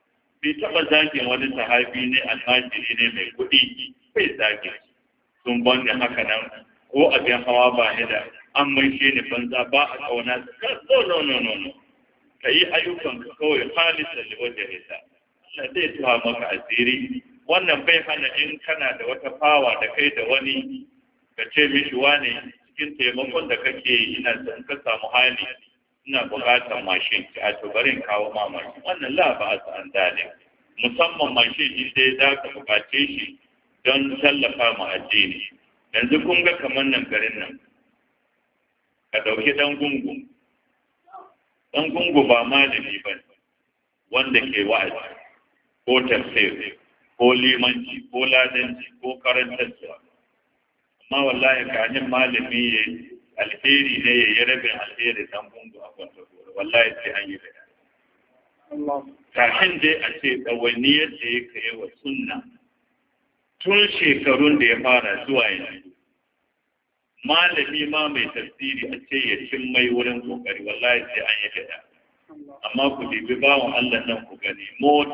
bai taɓa zagin wani sahabi ne almajiri ne mai kuɗi bai zagin sun bani haka nan ko abin hawa ba ni da an maishe ni banza ba a ƙauna no ka yi ayyukan ka kawai halisa da wajen hita Allah zai tuwa maka asiri wannan bai hana in kana da wata fawa da kai da wani ka ce mishi wane cikin taimakon da kake ina son ka samu hali ina buƙatar mashin a to barin kawo ma mashin wannan la ba su an dale musamman mashin in dai za ka buƙace shi don tallafa ma addini yanzu kun ga kamar nan garin nan ka ɗauki ɗan gungu ba malami ba wanda ke wa'azi ko tafsir ko limanci ko ladanci ko karantarwa amma wallahi kanin malami ya alheri ne ya yi rabin alheri ɗan gungu a kwanta wallahi sai an yi da kafin dai a ce ɗawainiyar da ya kai wa sunna tun shekarun da ya fara zuwa yanzu malami ma mai tafsiri a ce ya cin mai wurin kokari wallahi sai an yi gada amma ku dibi bawan Allah nan ku gani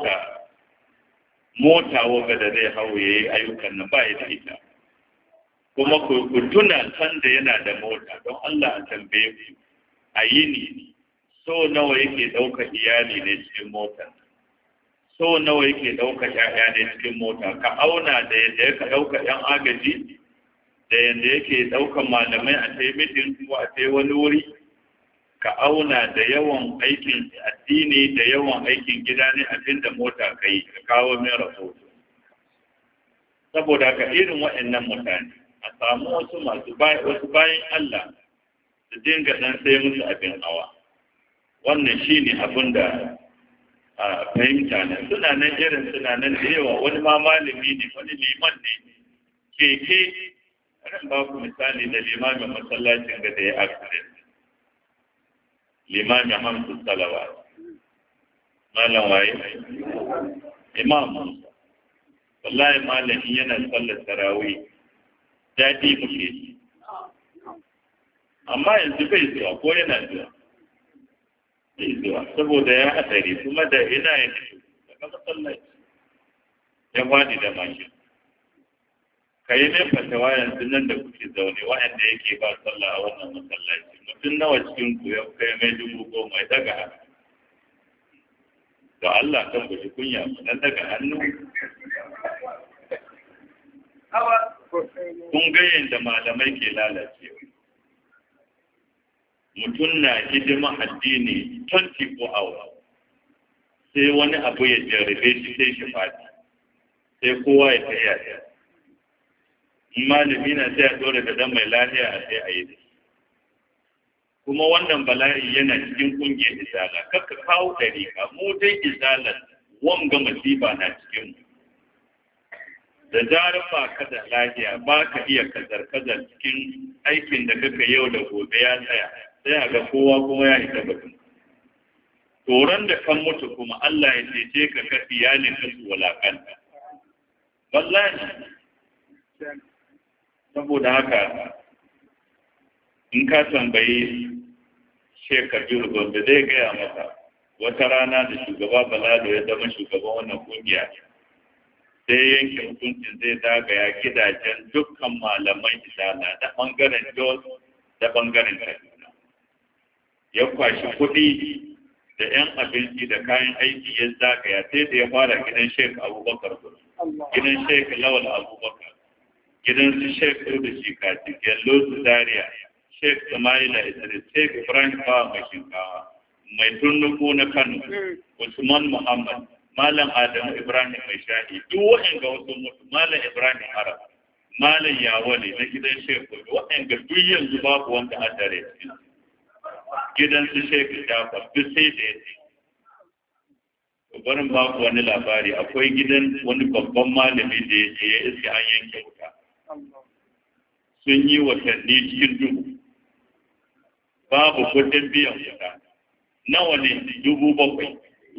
mota waga da zai hau yayi ayyukan nan ba ya da ita kuma ku tuna san da yana da mota don Allah a tambaye ku a yini so nawa yake ɗaukar iyali ne cikin mota so nawa yake ɗaukar ƴaƴa ne cikin mota ka auna da yadda yake ɗaukar ƴan agaji da yadda yake ɗaukar malamai a tai mitin ko a tai wani wuri ka auna da yawan aikin addini da yawan aikin gida ne abinda mota ka yi ka kawo min rahoto saboda ka irin waɗannan mutane a samu wasu bayan Allah su dinga dan sai musu abin hawa wannan shine abin da a fahimta ne suna nan da yawa wani ma malami ne wani liman ne keke ran ba ku misali da limamin masallacin da ya accident limamin hamsu salawa malam waye imam Musa wallahi malami yana sallar tarawih daɗi muke shi amma yanzu bai zuwa ko yana zuwa bai zuwa saboda ya hatsari kuma da ina ya fito daga masallaci ya faɗi da mashin ka yi mai fatawa yanzu nan da kuke zaune waɗanda yake ba sallah a wannan masallaci mutum nawa cikin ku ya kai mai 10,000 ya daga hannu da Allah kan guji kunya mu nan daga hannu kun ga yadda malamai ke lalacewa mutum na hidima addini 24 hours sai wani abu ya jarabe shi sai shi fadi sai kowa ya tsaya ya malami na sai a dole da dan mai lafiya a sai a yi da kuma wannan bala'i yana cikin kungiyar izala kakka kawo dariƙa mu dai izalar wanga masifa na cikin mu da zarar ba ka da lafiya ba ka iya kazar-kazar cikin aikin da kaka yau da gobe ya tsaya sai a ga kowa kuma ya isa batun toron da kan mutu kuma Allah ya cece ka kafi ya ne kasu walakanta wallahi saboda haka in ka tambayi shekaru gombe zai gaya maka wata rana da shugaba balado ya zama shugaban wannan kungiya sai yanke hukuncin zai zagaya gidajen dukkan malaman isala da bangaren jos da bangaren kaduna ya kwashi kuɗi da 'yan abinci da kayan aiki ya zagaya sai da ya fara gidan sheik abubakar gidan sheik lawal abubakar gidan su sheik da shikati gello su zaria sheik samaila idris sheik ibrahim bawa mai shinkawa mai turnuku na kano usman muhammad malam adamu ibrahim mai shahi duk waɗanda wasu mutu malam ibrahim arab malam yawale na gidan sheik waɗanda duk yanzu babu wanda a dare gidan su sheik jafar duk sai da ya ce barin baku wani labari akwai gidan wani babban malami da ya je ya iske an yanke wuta sun yi watanni cikin duhu babu kudin biyan wuta nawa ne 7,000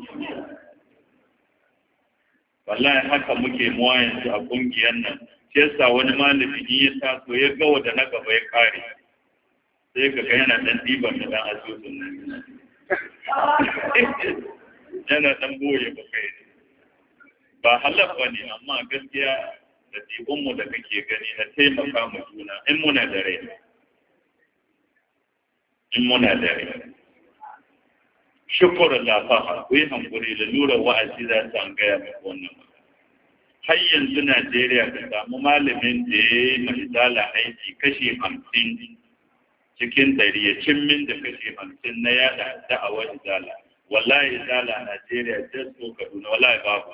wallahi haka muke muwa yanzu a kungiyar nan shi yasa wani malami in ya taso ya ga wanda na gaba ya kare sai ka ga yana dan diban da dan asusun nan yana dan boye ba kai ba halal ba ne amma gaskiya da ɗiɓinmu da kake gani na taimaka ma juna in muna da rai. Shukurar lafaha, ku yi hankuri da lura wa'azi za su an gaya mai wannan. Har yanzu Najeriya ka samu malamin da ya yi mahizala aiki kashe 50 cikin 100 ya cimmin da kashe 50 na yada da'awar izala. Wallahi izala Najeriya just so Kaduna wallahi babu.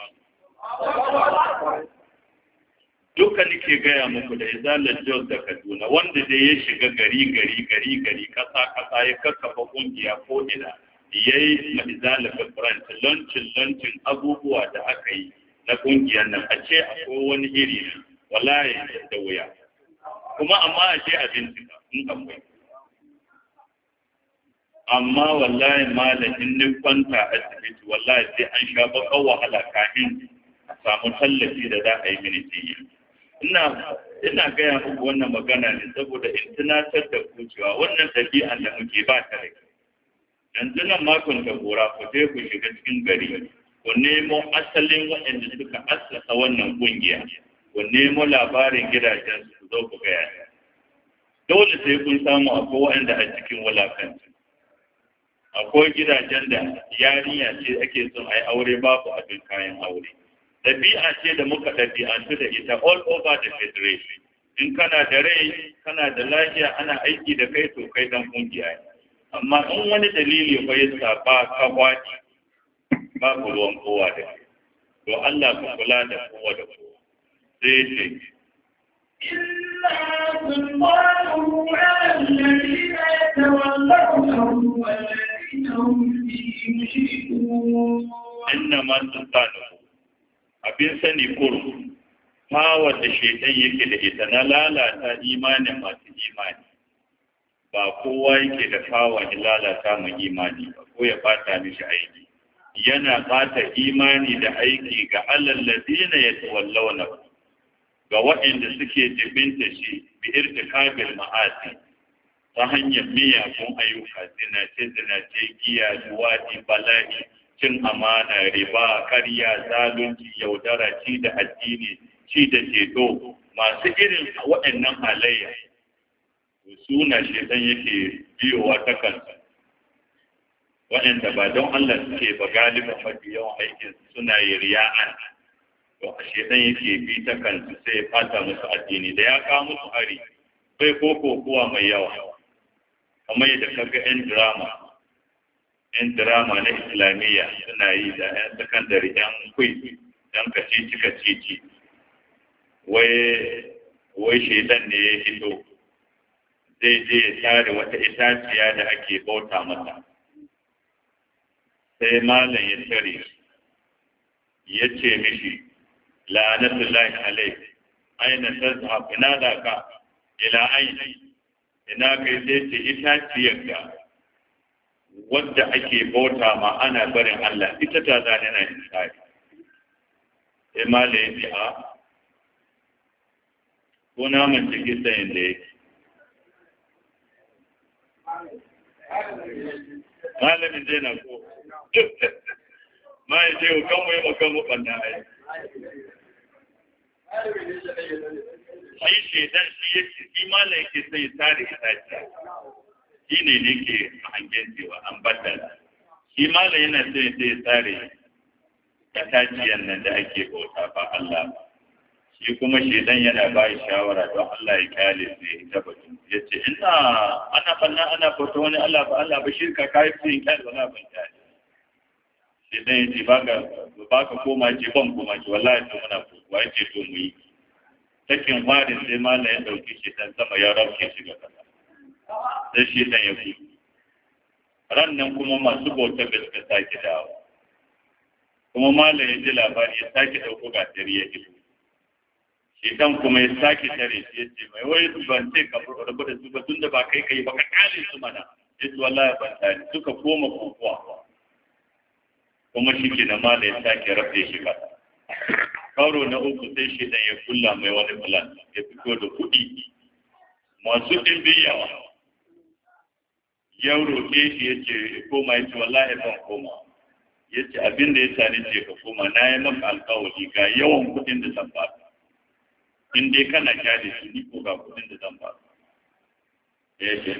Duka nake gaya muku da izalar Jos da Kaduna wanda dai ya shiga gari kasa ya kakkafa kungiya ko ina ya yi izalar Frank lancin abubuwa da aka yi na kungiyar nan a ce akwai wani iri ne wallahi da wuya kuma amma a ce abinci in akwai amma wallahi malamin ni kwanta asibiti wallahi sai an sha bakar wahala kafin a samu tallafi da za a yi mini jiya. Ina gaya muku wannan magana ne saboda in tunatar da ku cewa wannan ɗabi'an da muke ba ta da yanzu nan makon da gora ku je ku shiga cikin gari ku nemo asalin waɗanda suka assasa wannan kungiya ku nemo labarin gidajen su zo ku gaya dole sai kun samu akwai waɗanda a cikin wulakanci akwai gidajen da yarinya ce ake son a yi aure babu abin kayan aure ɗabi'a ce da muka ɗabi'antu da ita all over the federation in kana da rai kana da lafiya ana aiki da kai to kai dan kungiya ne amma in wani dalili ba ya saba ka kwaci babu ruwan kowa da kai to Allah ka kula da kowa da kowa sai ce إلا سلطانه على الذين يتولونه والذين هم فيه مشركون إنما سلطانه abin sani kurum fawar da shaitan yake da ita na lalata imanin masu imani ba kowa yake da fawa ya lalata mai imani ba ko ya bata mishi aiki yana bata imani da aiki ga allallazina yatawallawna ga waɗanda suke jibinta shi bi irtikabil ma'asi ta hanyar miyagun ayyuka zinace giya luwadi bala'i cin amana, riba, karya, zalunci, yaudara, ci da addini, ci da ceto, masu irin waɗannan halayya, suna shaitan yake biyowa ta kansu. Waɗanda ba don Allah suke ba galibin mafi yawan aikin suna yi riya'an, to a shaitan yake bi ta kansu sai ya fata musu addini, da ya kawo musu hari, bai koko kuwa mai yawa, kamar yadda kaga 'yan drama na islamiyya suna yi da 'yan sakandare 'yan kwai 'yan kacici wai shaidan ne ya hito zai je ya tare wata itaciya da ake bauta mata sai malam ya tare ya ce mishi la'anatullahi alaihi aina tazhab ina da ka ila aini ina kai sai ce itaciyar ka wadda ake bauta ma ana barin Allah ita ta zane na insani sai mala ya ce a ko naman cikin sayin da yake malamin zai na ko ma ya ce kan mu yi makamu ɓanna a yi shi shaidan shi ya ce shi mala yake sai tare itaciya shi ne ke hangen cewa an baddala shi mala yana sai tsare itaciyan nan da ake bauta ba Allah ba shi kuma shedan yana ba shi shawara don Allah ya kyale su ya ita batun ya ce ina ana banna ana bauta wani Allah ba shirka kai su yin kyale wala ban kyale shedan ya ce ba ka koma ce ban koma ce wallahi to muna kuwa ya ce to mu yi sakin farin sai mala ya dauki shedan sama ya rauke shi ga kasa sai shi ɗan ya fi ran nan kuma masu bautar da suka sake dawo kuma malam ya ji labari ya sake ɗauko gatari ya fito shi ɗan kuma ya sake tare shi ya ce mai wai ban ce ka rabu da su ba tun da ba kai kai ba ka kare su mana ya ce wallahi ban tare suka koma kokowa kuma shi ke na malam ya sake rafe shi kasa karo na uku sai shi ɗan ya kulla mai wani plan ya fito da kuɗi masu ɗimbin yawa ya roƙe shi ya ce koma ya ce wallahi ban koma ya ce abin da ya sani ce ka koma na yi maka alkawari ga yawan kudin da zan ba in dai kana kyale su ni ko ga kudin da zan ba ya ce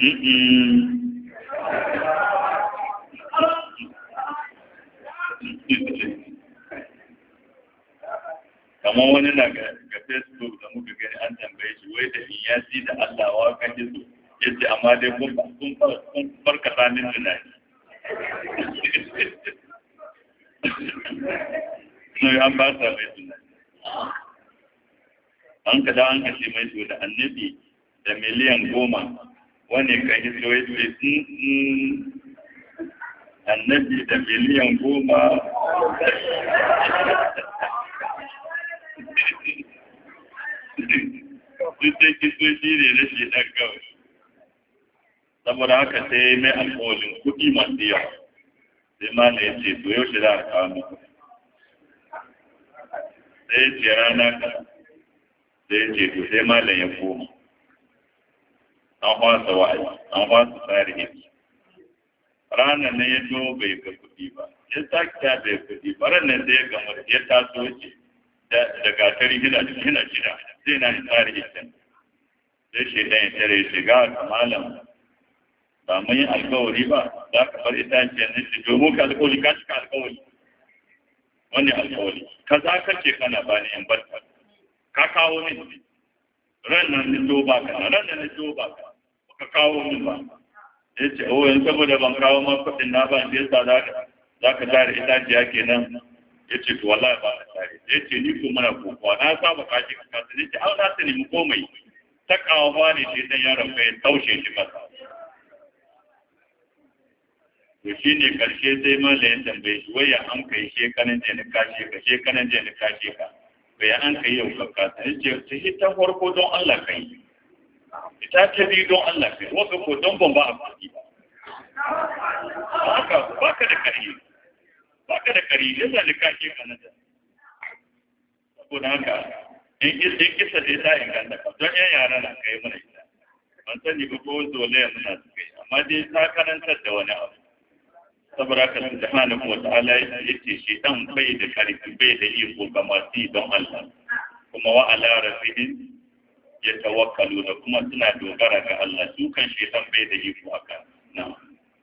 kamar wani na ga Facebook da muka gani an tambaye shi wai da iyasi da Allah wa kan ji su yace amma dai kun farkata min tunani sai an ba sa mai tunani an ka da an kashe mai su da annabi da miliyan 10 wani kan yi so yace annabi da miliyan 10 duk da kisoshi ne na shi ɗan kawai saboda haka sai mai alƙawarin kuɗi masu yawa sai ma na ya ce to yau shi za a kawo muku sai ya ce rana ka sai ya ce to sai malam ya koma an fasa wa'azi an fasa tarihi ranar na ya zo bai ga kuɗi ba ya sake ta bai kuɗi ba ranar sai ya gama ya taso ce da gatari hina shida zai na tsari ikin sai shi ɗaya tare shiga kamalan ba mun yi alkawari ba za ka bar ita ce na shi domin ka alkawari ka cika alkawari wani alkawari ka za ka ce kana ba ni in barka ka kawo min ranar na jo ba ka ranar na jo ba ka kawo min ba ya ce o yanzu saboda ban kawo ma kuɗin na ba ne yasa za ka tare itaciya kenan ya ce to wallahi ba ka tare ya ce ni ko mana kokowa na saba kaji ka kasa ne ce au na ta nemi komai ta kawo ba ne shi dan yaron kai taushe shi masa to shi ne karshe sai malayin tambaye shi wai ya an kai shekanan je ni kashe ka shekanan je ni kashe ka bai an kai yau ka kasa ya ce ta hita farko don Allah kai ita ta biyu don Allah kai waka ko don ban ba a kuɗi ba ka da kariya baka da kari yasa ni kashe ka nan saboda haka in kisa da ta inganta ka don yan yara na kai mana ita ban sani ba ko zolaya muna su kai amma dai ta karantar da wani abu saboda haka subhanahu wa ta'ala yace shi dan bai da karfi bai da iko ga masu don Allah kuma wa ala rabbihim yatawakkalu da kuma suna dogara ga Allah su kan shi dan bai da iko akan na'am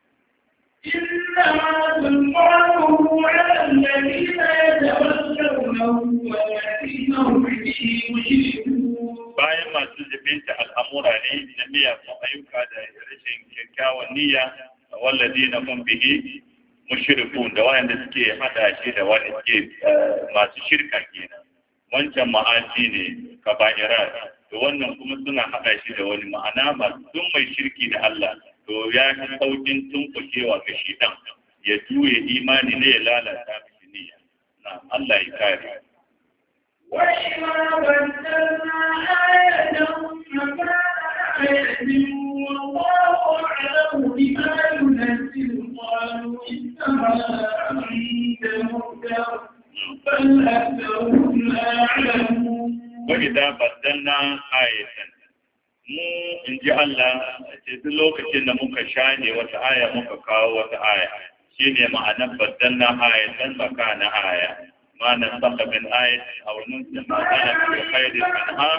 إنما سلطانه على الذين يتولونه والذين هم به مشركون. bayan masu zubinta al'amura ne na miyagun ayyuka da rashin kyakkyawan niyya walladina hum bihi mushrikun da wanda suke hada shi da wani suke masu shirka kenan wancan ma'asi ne kaba'irat to wannan kuma suna hada shi da wani ma'ana masu sun mai shirki da Allah to ya fi saukin tunkushewa ga shi ɗan ya juye imani ne ya lalata mishi niyya na Allah ya kare. وَإِذَا بَدَّلْنَا آيَةً مَكَانَ آيَةٍ وَاللَّهُ أَعْلَمُ بِمَا يُنَزِّلُ قَالُوا إِنَّمَا أَنتَ مُفْتَرٍ بَلْ أَكْثَرُهُمْ لَا يَعْلَمُونَ. وَإِذَا بَدَّلْنَا آيَةً mu in ji Allah ce duk lokacin da muka shane wata aya muka kawo wata aya shine ma'anar baddanna ayatan makana aya ma na saka min ayati aw nunsi ma kana fi khairin minha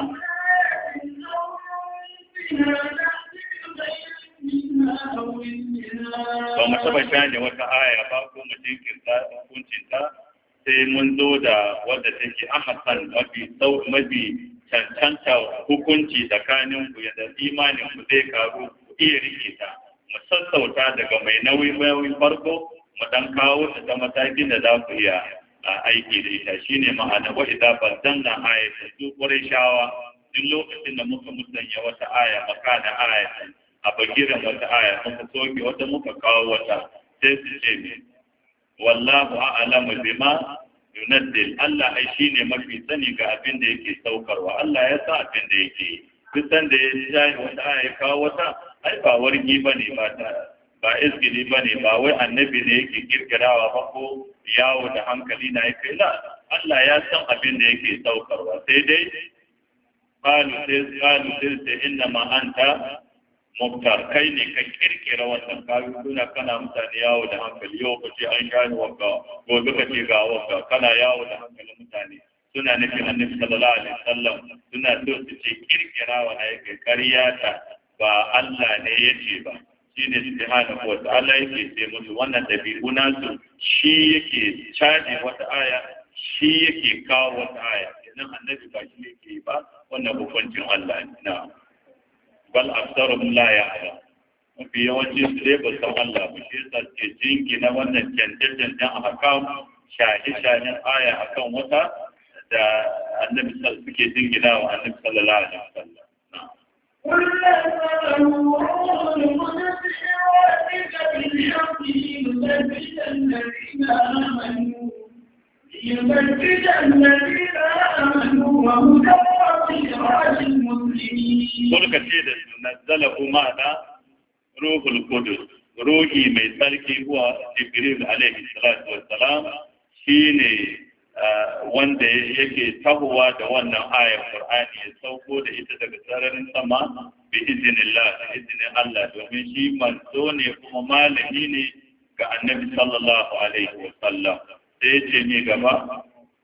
ba mu taba shane wata aya ba ko mu jinkirta hukuncinta sai mun zo da wadda take ahsan mafi cancanta hukunci tsakanin ku yadda imanin ku zai karu ku iya rike ta mu sassauta daga mai nauyi farko mu dan kawo ta ta matakin da za ku iya aiki da ita shine ma'ana wa idza badanna ayatan su shawa duk lokacin da muka musanya wata aya makana ayatan a bagiran wata aya muka soke wata muka kawo wata sai su ce ne wallahu a'lamu bima yunaddil Allah ai shine mafi sani ga abin da yake saukarwa Allah ya sa abin da yake duk sanda ya jaye wata aya ya kawo wata ai ba wargi bane ba izgili bane ba wai annabi ne yake kirkirawa ba ko yawo da hankali na yake la Allah ya san abin da yake saukarwa sai dai qalu sai inna ma anta muktar kai ne ka kirkira wannan kayu suna kana mutane yawo da hankali yau ka ce an shani wanka gobe ka ce ga wanka kana yawo da hankalin mutane suna nufin annabi sallallahu alaihi wasallam suna so su ce kirkira wa yake ƙarya ta ba Allah ne yace ba shine subhanahu wa ta'ala yake ce musu wannan dabi'u nasu shi yake caje wata aya shi yake kawo wata aya idan annabi ba shi yake ba wannan hukuncin Allah ne na bal aktsaruhum la ya'lam mafi yawanci su dai ba san Allah ba shi yasa ke jingina wannan cancancan akan shahi-shahin aya akan wata da annabi suke jingina wa annabi sallallahu alaihi wasallam قل لا يبدل الذين آمنوا وهدى وبشرى للمسلمين. قل كثير نزله معنا روح القدس روحي mai tsarki huwa Jibril alaihi salatu wassalam shine wanda yake tahowa da wannan ayar Qur'ani ya sauko da ita daga sararin sama bi iznillah da izinin Allah domin shi manzo ne kuma malami ne ga Annabi sallallahu alaihi wasallam sai ce ne gaba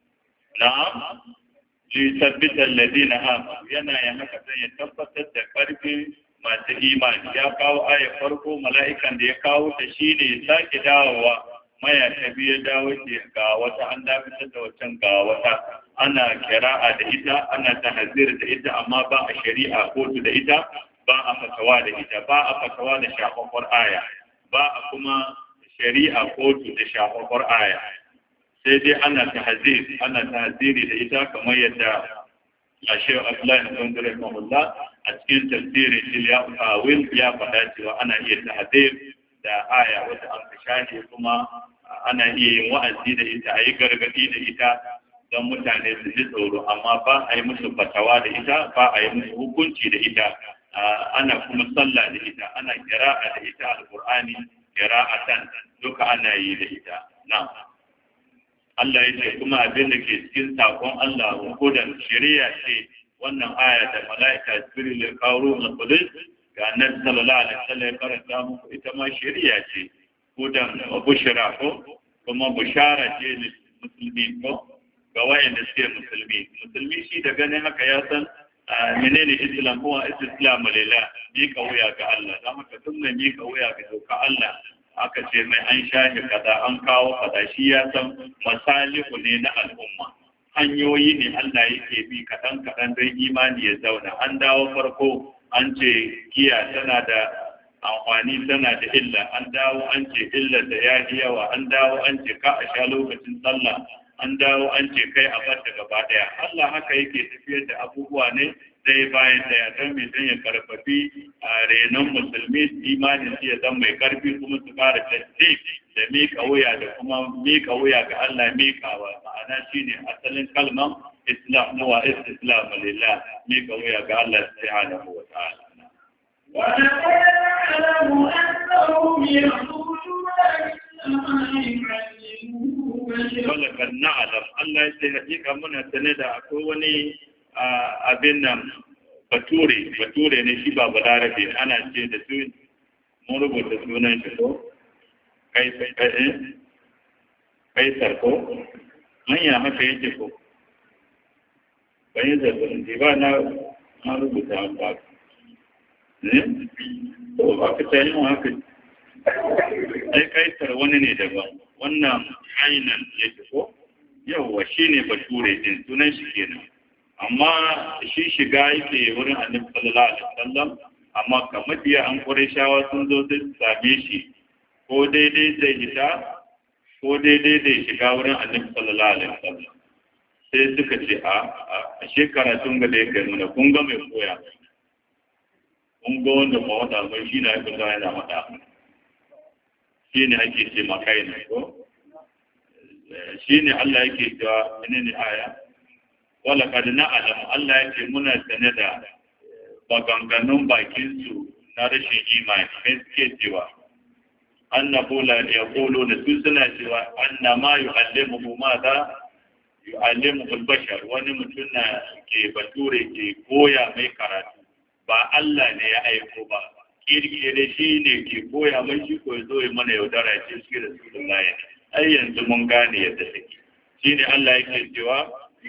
na'am li sabbita alladhina amanu yana ya haka sai ya tabbatar da karfi masu imani ya kawo ayar farko mala'ikan da ya kawo ta shine sake dawowa maya ta biyu dawo ce ga wata an dakatar da wancan ga wata ana kira'a da ita ana tahzir da ita amma ba a shari'a kotu da ita ba a fatawa da ita ba a fatawa da shafafar aya ba a kuma shari'a kotu da shafafar aya sai dai ana tahziri da ita kamar yadda a shehu Abdullahi bin Rahimahullah a cikin tafsirin Shilya Awil ya faɗa cewa ana iya tahzir da aya wata an shafe kuma ana iya yin wa'azi da ita a yi gargaɗi da ita don mutane su ji tsoro amma ba a yi musu fatawa da ita ba a yi musu hukunci da ita ana kuma sallah da ita ana kira'a da ita alqur'ani kira'atan duka ana yi da ita na Allah ya ce kuma abin da ke cikin sakon Allah hukudan shari'a ce wannan aya da mala'ika Jibril ya kawo na kudus ga annabi sallallahu alaihi wasallam ya karanta muku ita ma shari'a ce hudan wa bushra ko kuma bushara ce ne musulmi ko ga wayanda suke musulmi shi da ganin haka ya san menene islam ko islam lillah ni ka wuya ga Allah dan haka tun mai ni ka wuya ga doka Allah aka ce mai an shahi kaza an kawo kaza shi ya san masalihu ne na al'umma hanyoyi ne Allah yake bi kaɗan don imani ya zauna an dawo farko an ce giya tana da amfani tana da illa an dawo an ce illa da ya yi yawa an dawo an ce ka a sha lokacin sallah an dawo an ce kai a bar da gaba daya Allah haka yake tafiyar da abubuwa ne ɗaya bayan ɗaya don mai don ya karfafi a renon musulmi imanin su ya zama mai karfi kuma su fara tasdik da miƙa wuya da kuma miƙa wuya ga Allah miƙawa ma'ana shine asalin kalman islam wa islam lillah miƙa wuya ga Allah subhanahu wa ta'ala ولقد نعلم أنهم يقولون ولقد نعلم الله يستهديك منا سنة أكوني abin nan bature ne shi ba balarabe ana ce da su mun rubuta sunan shi ko kaisar ko hanya haka yake ko bayan zaɓin ba na rubuta ba ne ko ba ka ta yin haka ai kaisar wani ne daban wannan hainan yake ko yawwa shi ne bature din sunan shi kenan amma shi shiga yake wurin annabi sallallahu alaihi wasallam amma kamar biya an Qurayshawa sun zo sai su same shi ko daidai zai hita ko daidai zai shiga wurin annabi sallallahu alaihi wasallam sai suka ce a shekara tun ga da yake nuna kun ga mai koya kun ga wanda ba wata mai shi na yake da yana mata shi ne ake ce makai ne ko shi ne Allah yake cewa menene aya wala kad na'lam Allah yake muna sane da maganganun bakin su na rashin imani mai suke cewa annabu la yaqulu na su suna cewa annama yu'allimuhu madha yu'allimuhu al-bashar wani mutum na ke bature ke koya mai karatu ba Allah ne ya aiko ba kirkire shi ne ke koya mai shi ko zo ya mana yaudara ce shi da su Allah ai yanzu mun gane yadda take shine Allah yake cewa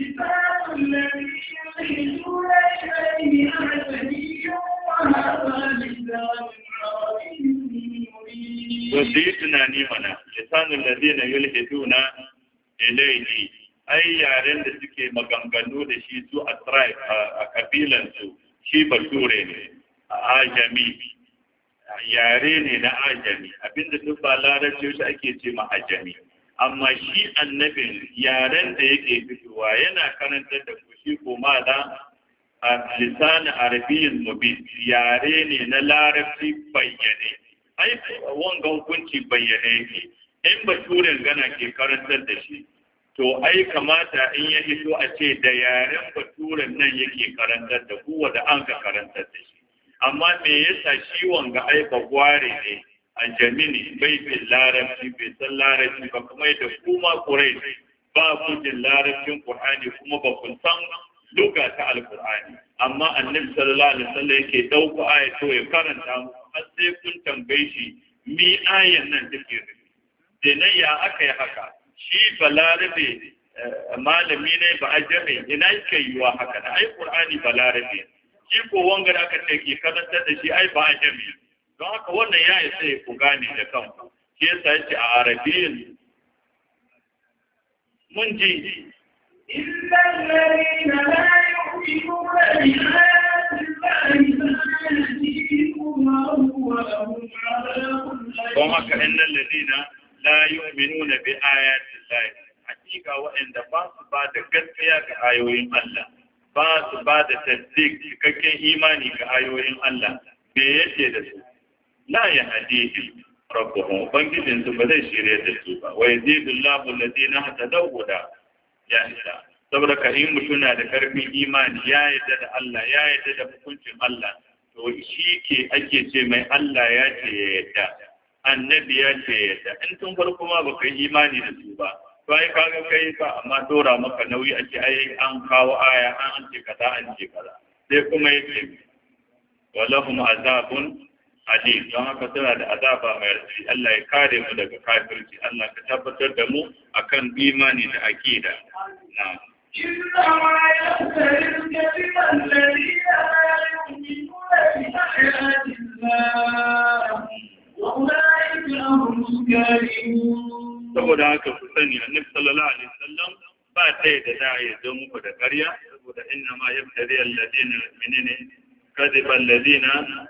to su yi tunani mana lisanul ladina yulhiduna ilayhi ai yaren da suke maganganu da shi su a tribe a kabilan su shi bature ne a ajami yare ne na ajami abinda duk ba larabci shi ake ce ma ajami amma shi annabin yaren da yake fitowa yana karantar da ku shi kuma da a lisanin arabiyyin mubin yare ne na larabci bayyane ai wanga hukunci bayyane yake in baturen gana ke karantar da shi to ai kamata in ya hito a ce da yaren baturen nan yake karantar da ku wanda an ka karantar da shi amma me yasa shi wanga ai bagware ne a jamini bai bin larabci bai san larabci ba kuma yadda kuma kurai ba ku jin larabcin qur'ani kuma ba kun san luga ta alqur'ani amma annabi sallallahu alaihi wasallam yake dauko aya to ya karanta mu har sai kun tambaye shi mi ayan nan take nufi dena ya aka yi haka shi balarabe malami ne ba ajame ina yake yiwa haka na ai qur'ani balarabe shi ko wanga da aka ce ke karantar da shi ai ba ajame don haka wannan ya yi sai ku gane da kanku shi yasa yace a arabiyin mun ji إلا الذين لا يؤمنون بآيات الله فسيأتيهم ولهم عذاب don haka innal ladina la yu'minuna bi ayati llahi hakika wa'anda ba su ba da gaskiya ga ayoyin Allah ba su ba da tasdiq cikakken imani ga ayoyin Allah me yake da su la yahdihim rabbuhum bangijin su ba zai shirye da su ba wa yazidullahu alladhina hatadaw huda ya isa saboda ka in mutum na da karfin imani ya yarda da Allah ya yarda da hukuncin Allah to shi ke ake ce mai Allah ya ce ya yarda annabi ya ce ya yarda in tun farko ma baka yi imani da su ba to ai kaga kai ba amma dora maka nauyi ake ai an kawo aya an ce kaza an ce kaza sai kuma yace walahum azabun alim don haka tana da azaba mai rashi Allah ya kare mu daga kafirci Allah ka tabbatar da mu akan imani da akida na'am إنما يفتري الكذب الذين لا يؤمنون بآيات الله وأولئك هم الكاذبون. saboda haka ku sani annabi sallallahu alaihi wasallam ba ta da za ya zo muku da ƙarya saboda inna ma yaftari alladina minne kadhiba alladina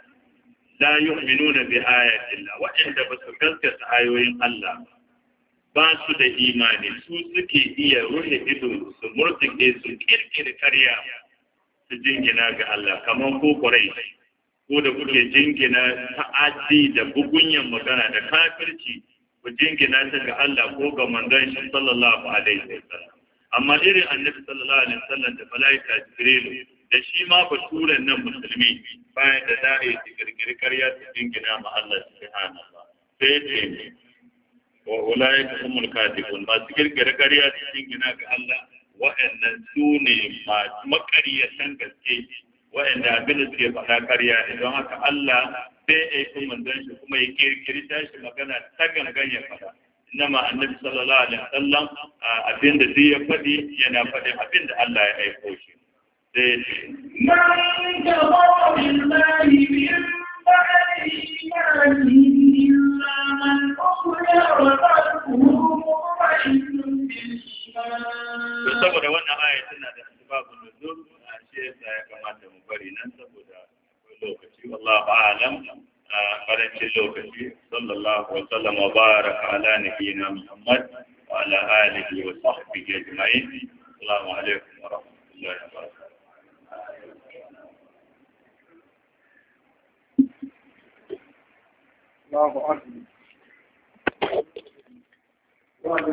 la yu'minuna bi ayati Allah wa'inda ba su gaskata ayoyin Allah ba su da imani su suke iya rufe ido su murtuke su kirkire karya su jingina ga Allah kamar ko kurai ko da kuke jingina ta'addi da bugunyan magana da kafirci ku jingina ta ga Allah ko ga manzon shi sallallahu alaihi wasallam amma irin annabi sallallahu alaihi wasallam da malaika jibril da shi ma baturen nan musulmi bayan da da'i su kirkire karya su jingina ma Allah subhanahu wa ta'ala sai wa ulaika humul kadibun masu kirkire ƙarya cikin gina ga Allah wa'annan su ne maƙaryatan gaske wa'anda abin da suke faɗa ƙarya ne don haka Allah bai aiki manzon shi kuma ya kirkiri tashi magana ta gangan ya faɗa inama annabi sallallahu alaihi wasallam abin da zai ya faɗi yana faɗin abin da Allah ya aiko shi sai من كفر بالله من بعد إيمانه إلا من أخرج وقلبه مطمئن بالإيمان. saboda wannan aya tana da asbabun nuzul a ce yasa ya kamata mu bari nan saboda lokaci wallahu a'lam karancin lokaci sallallahu alaihi wasallam wa baraka ala nabiyyina Muhammad wa ala alihi wa sahbihi ajma'in. Assalamu alaikum wa rahmatullahi wa barakatuh. Allahu akbar.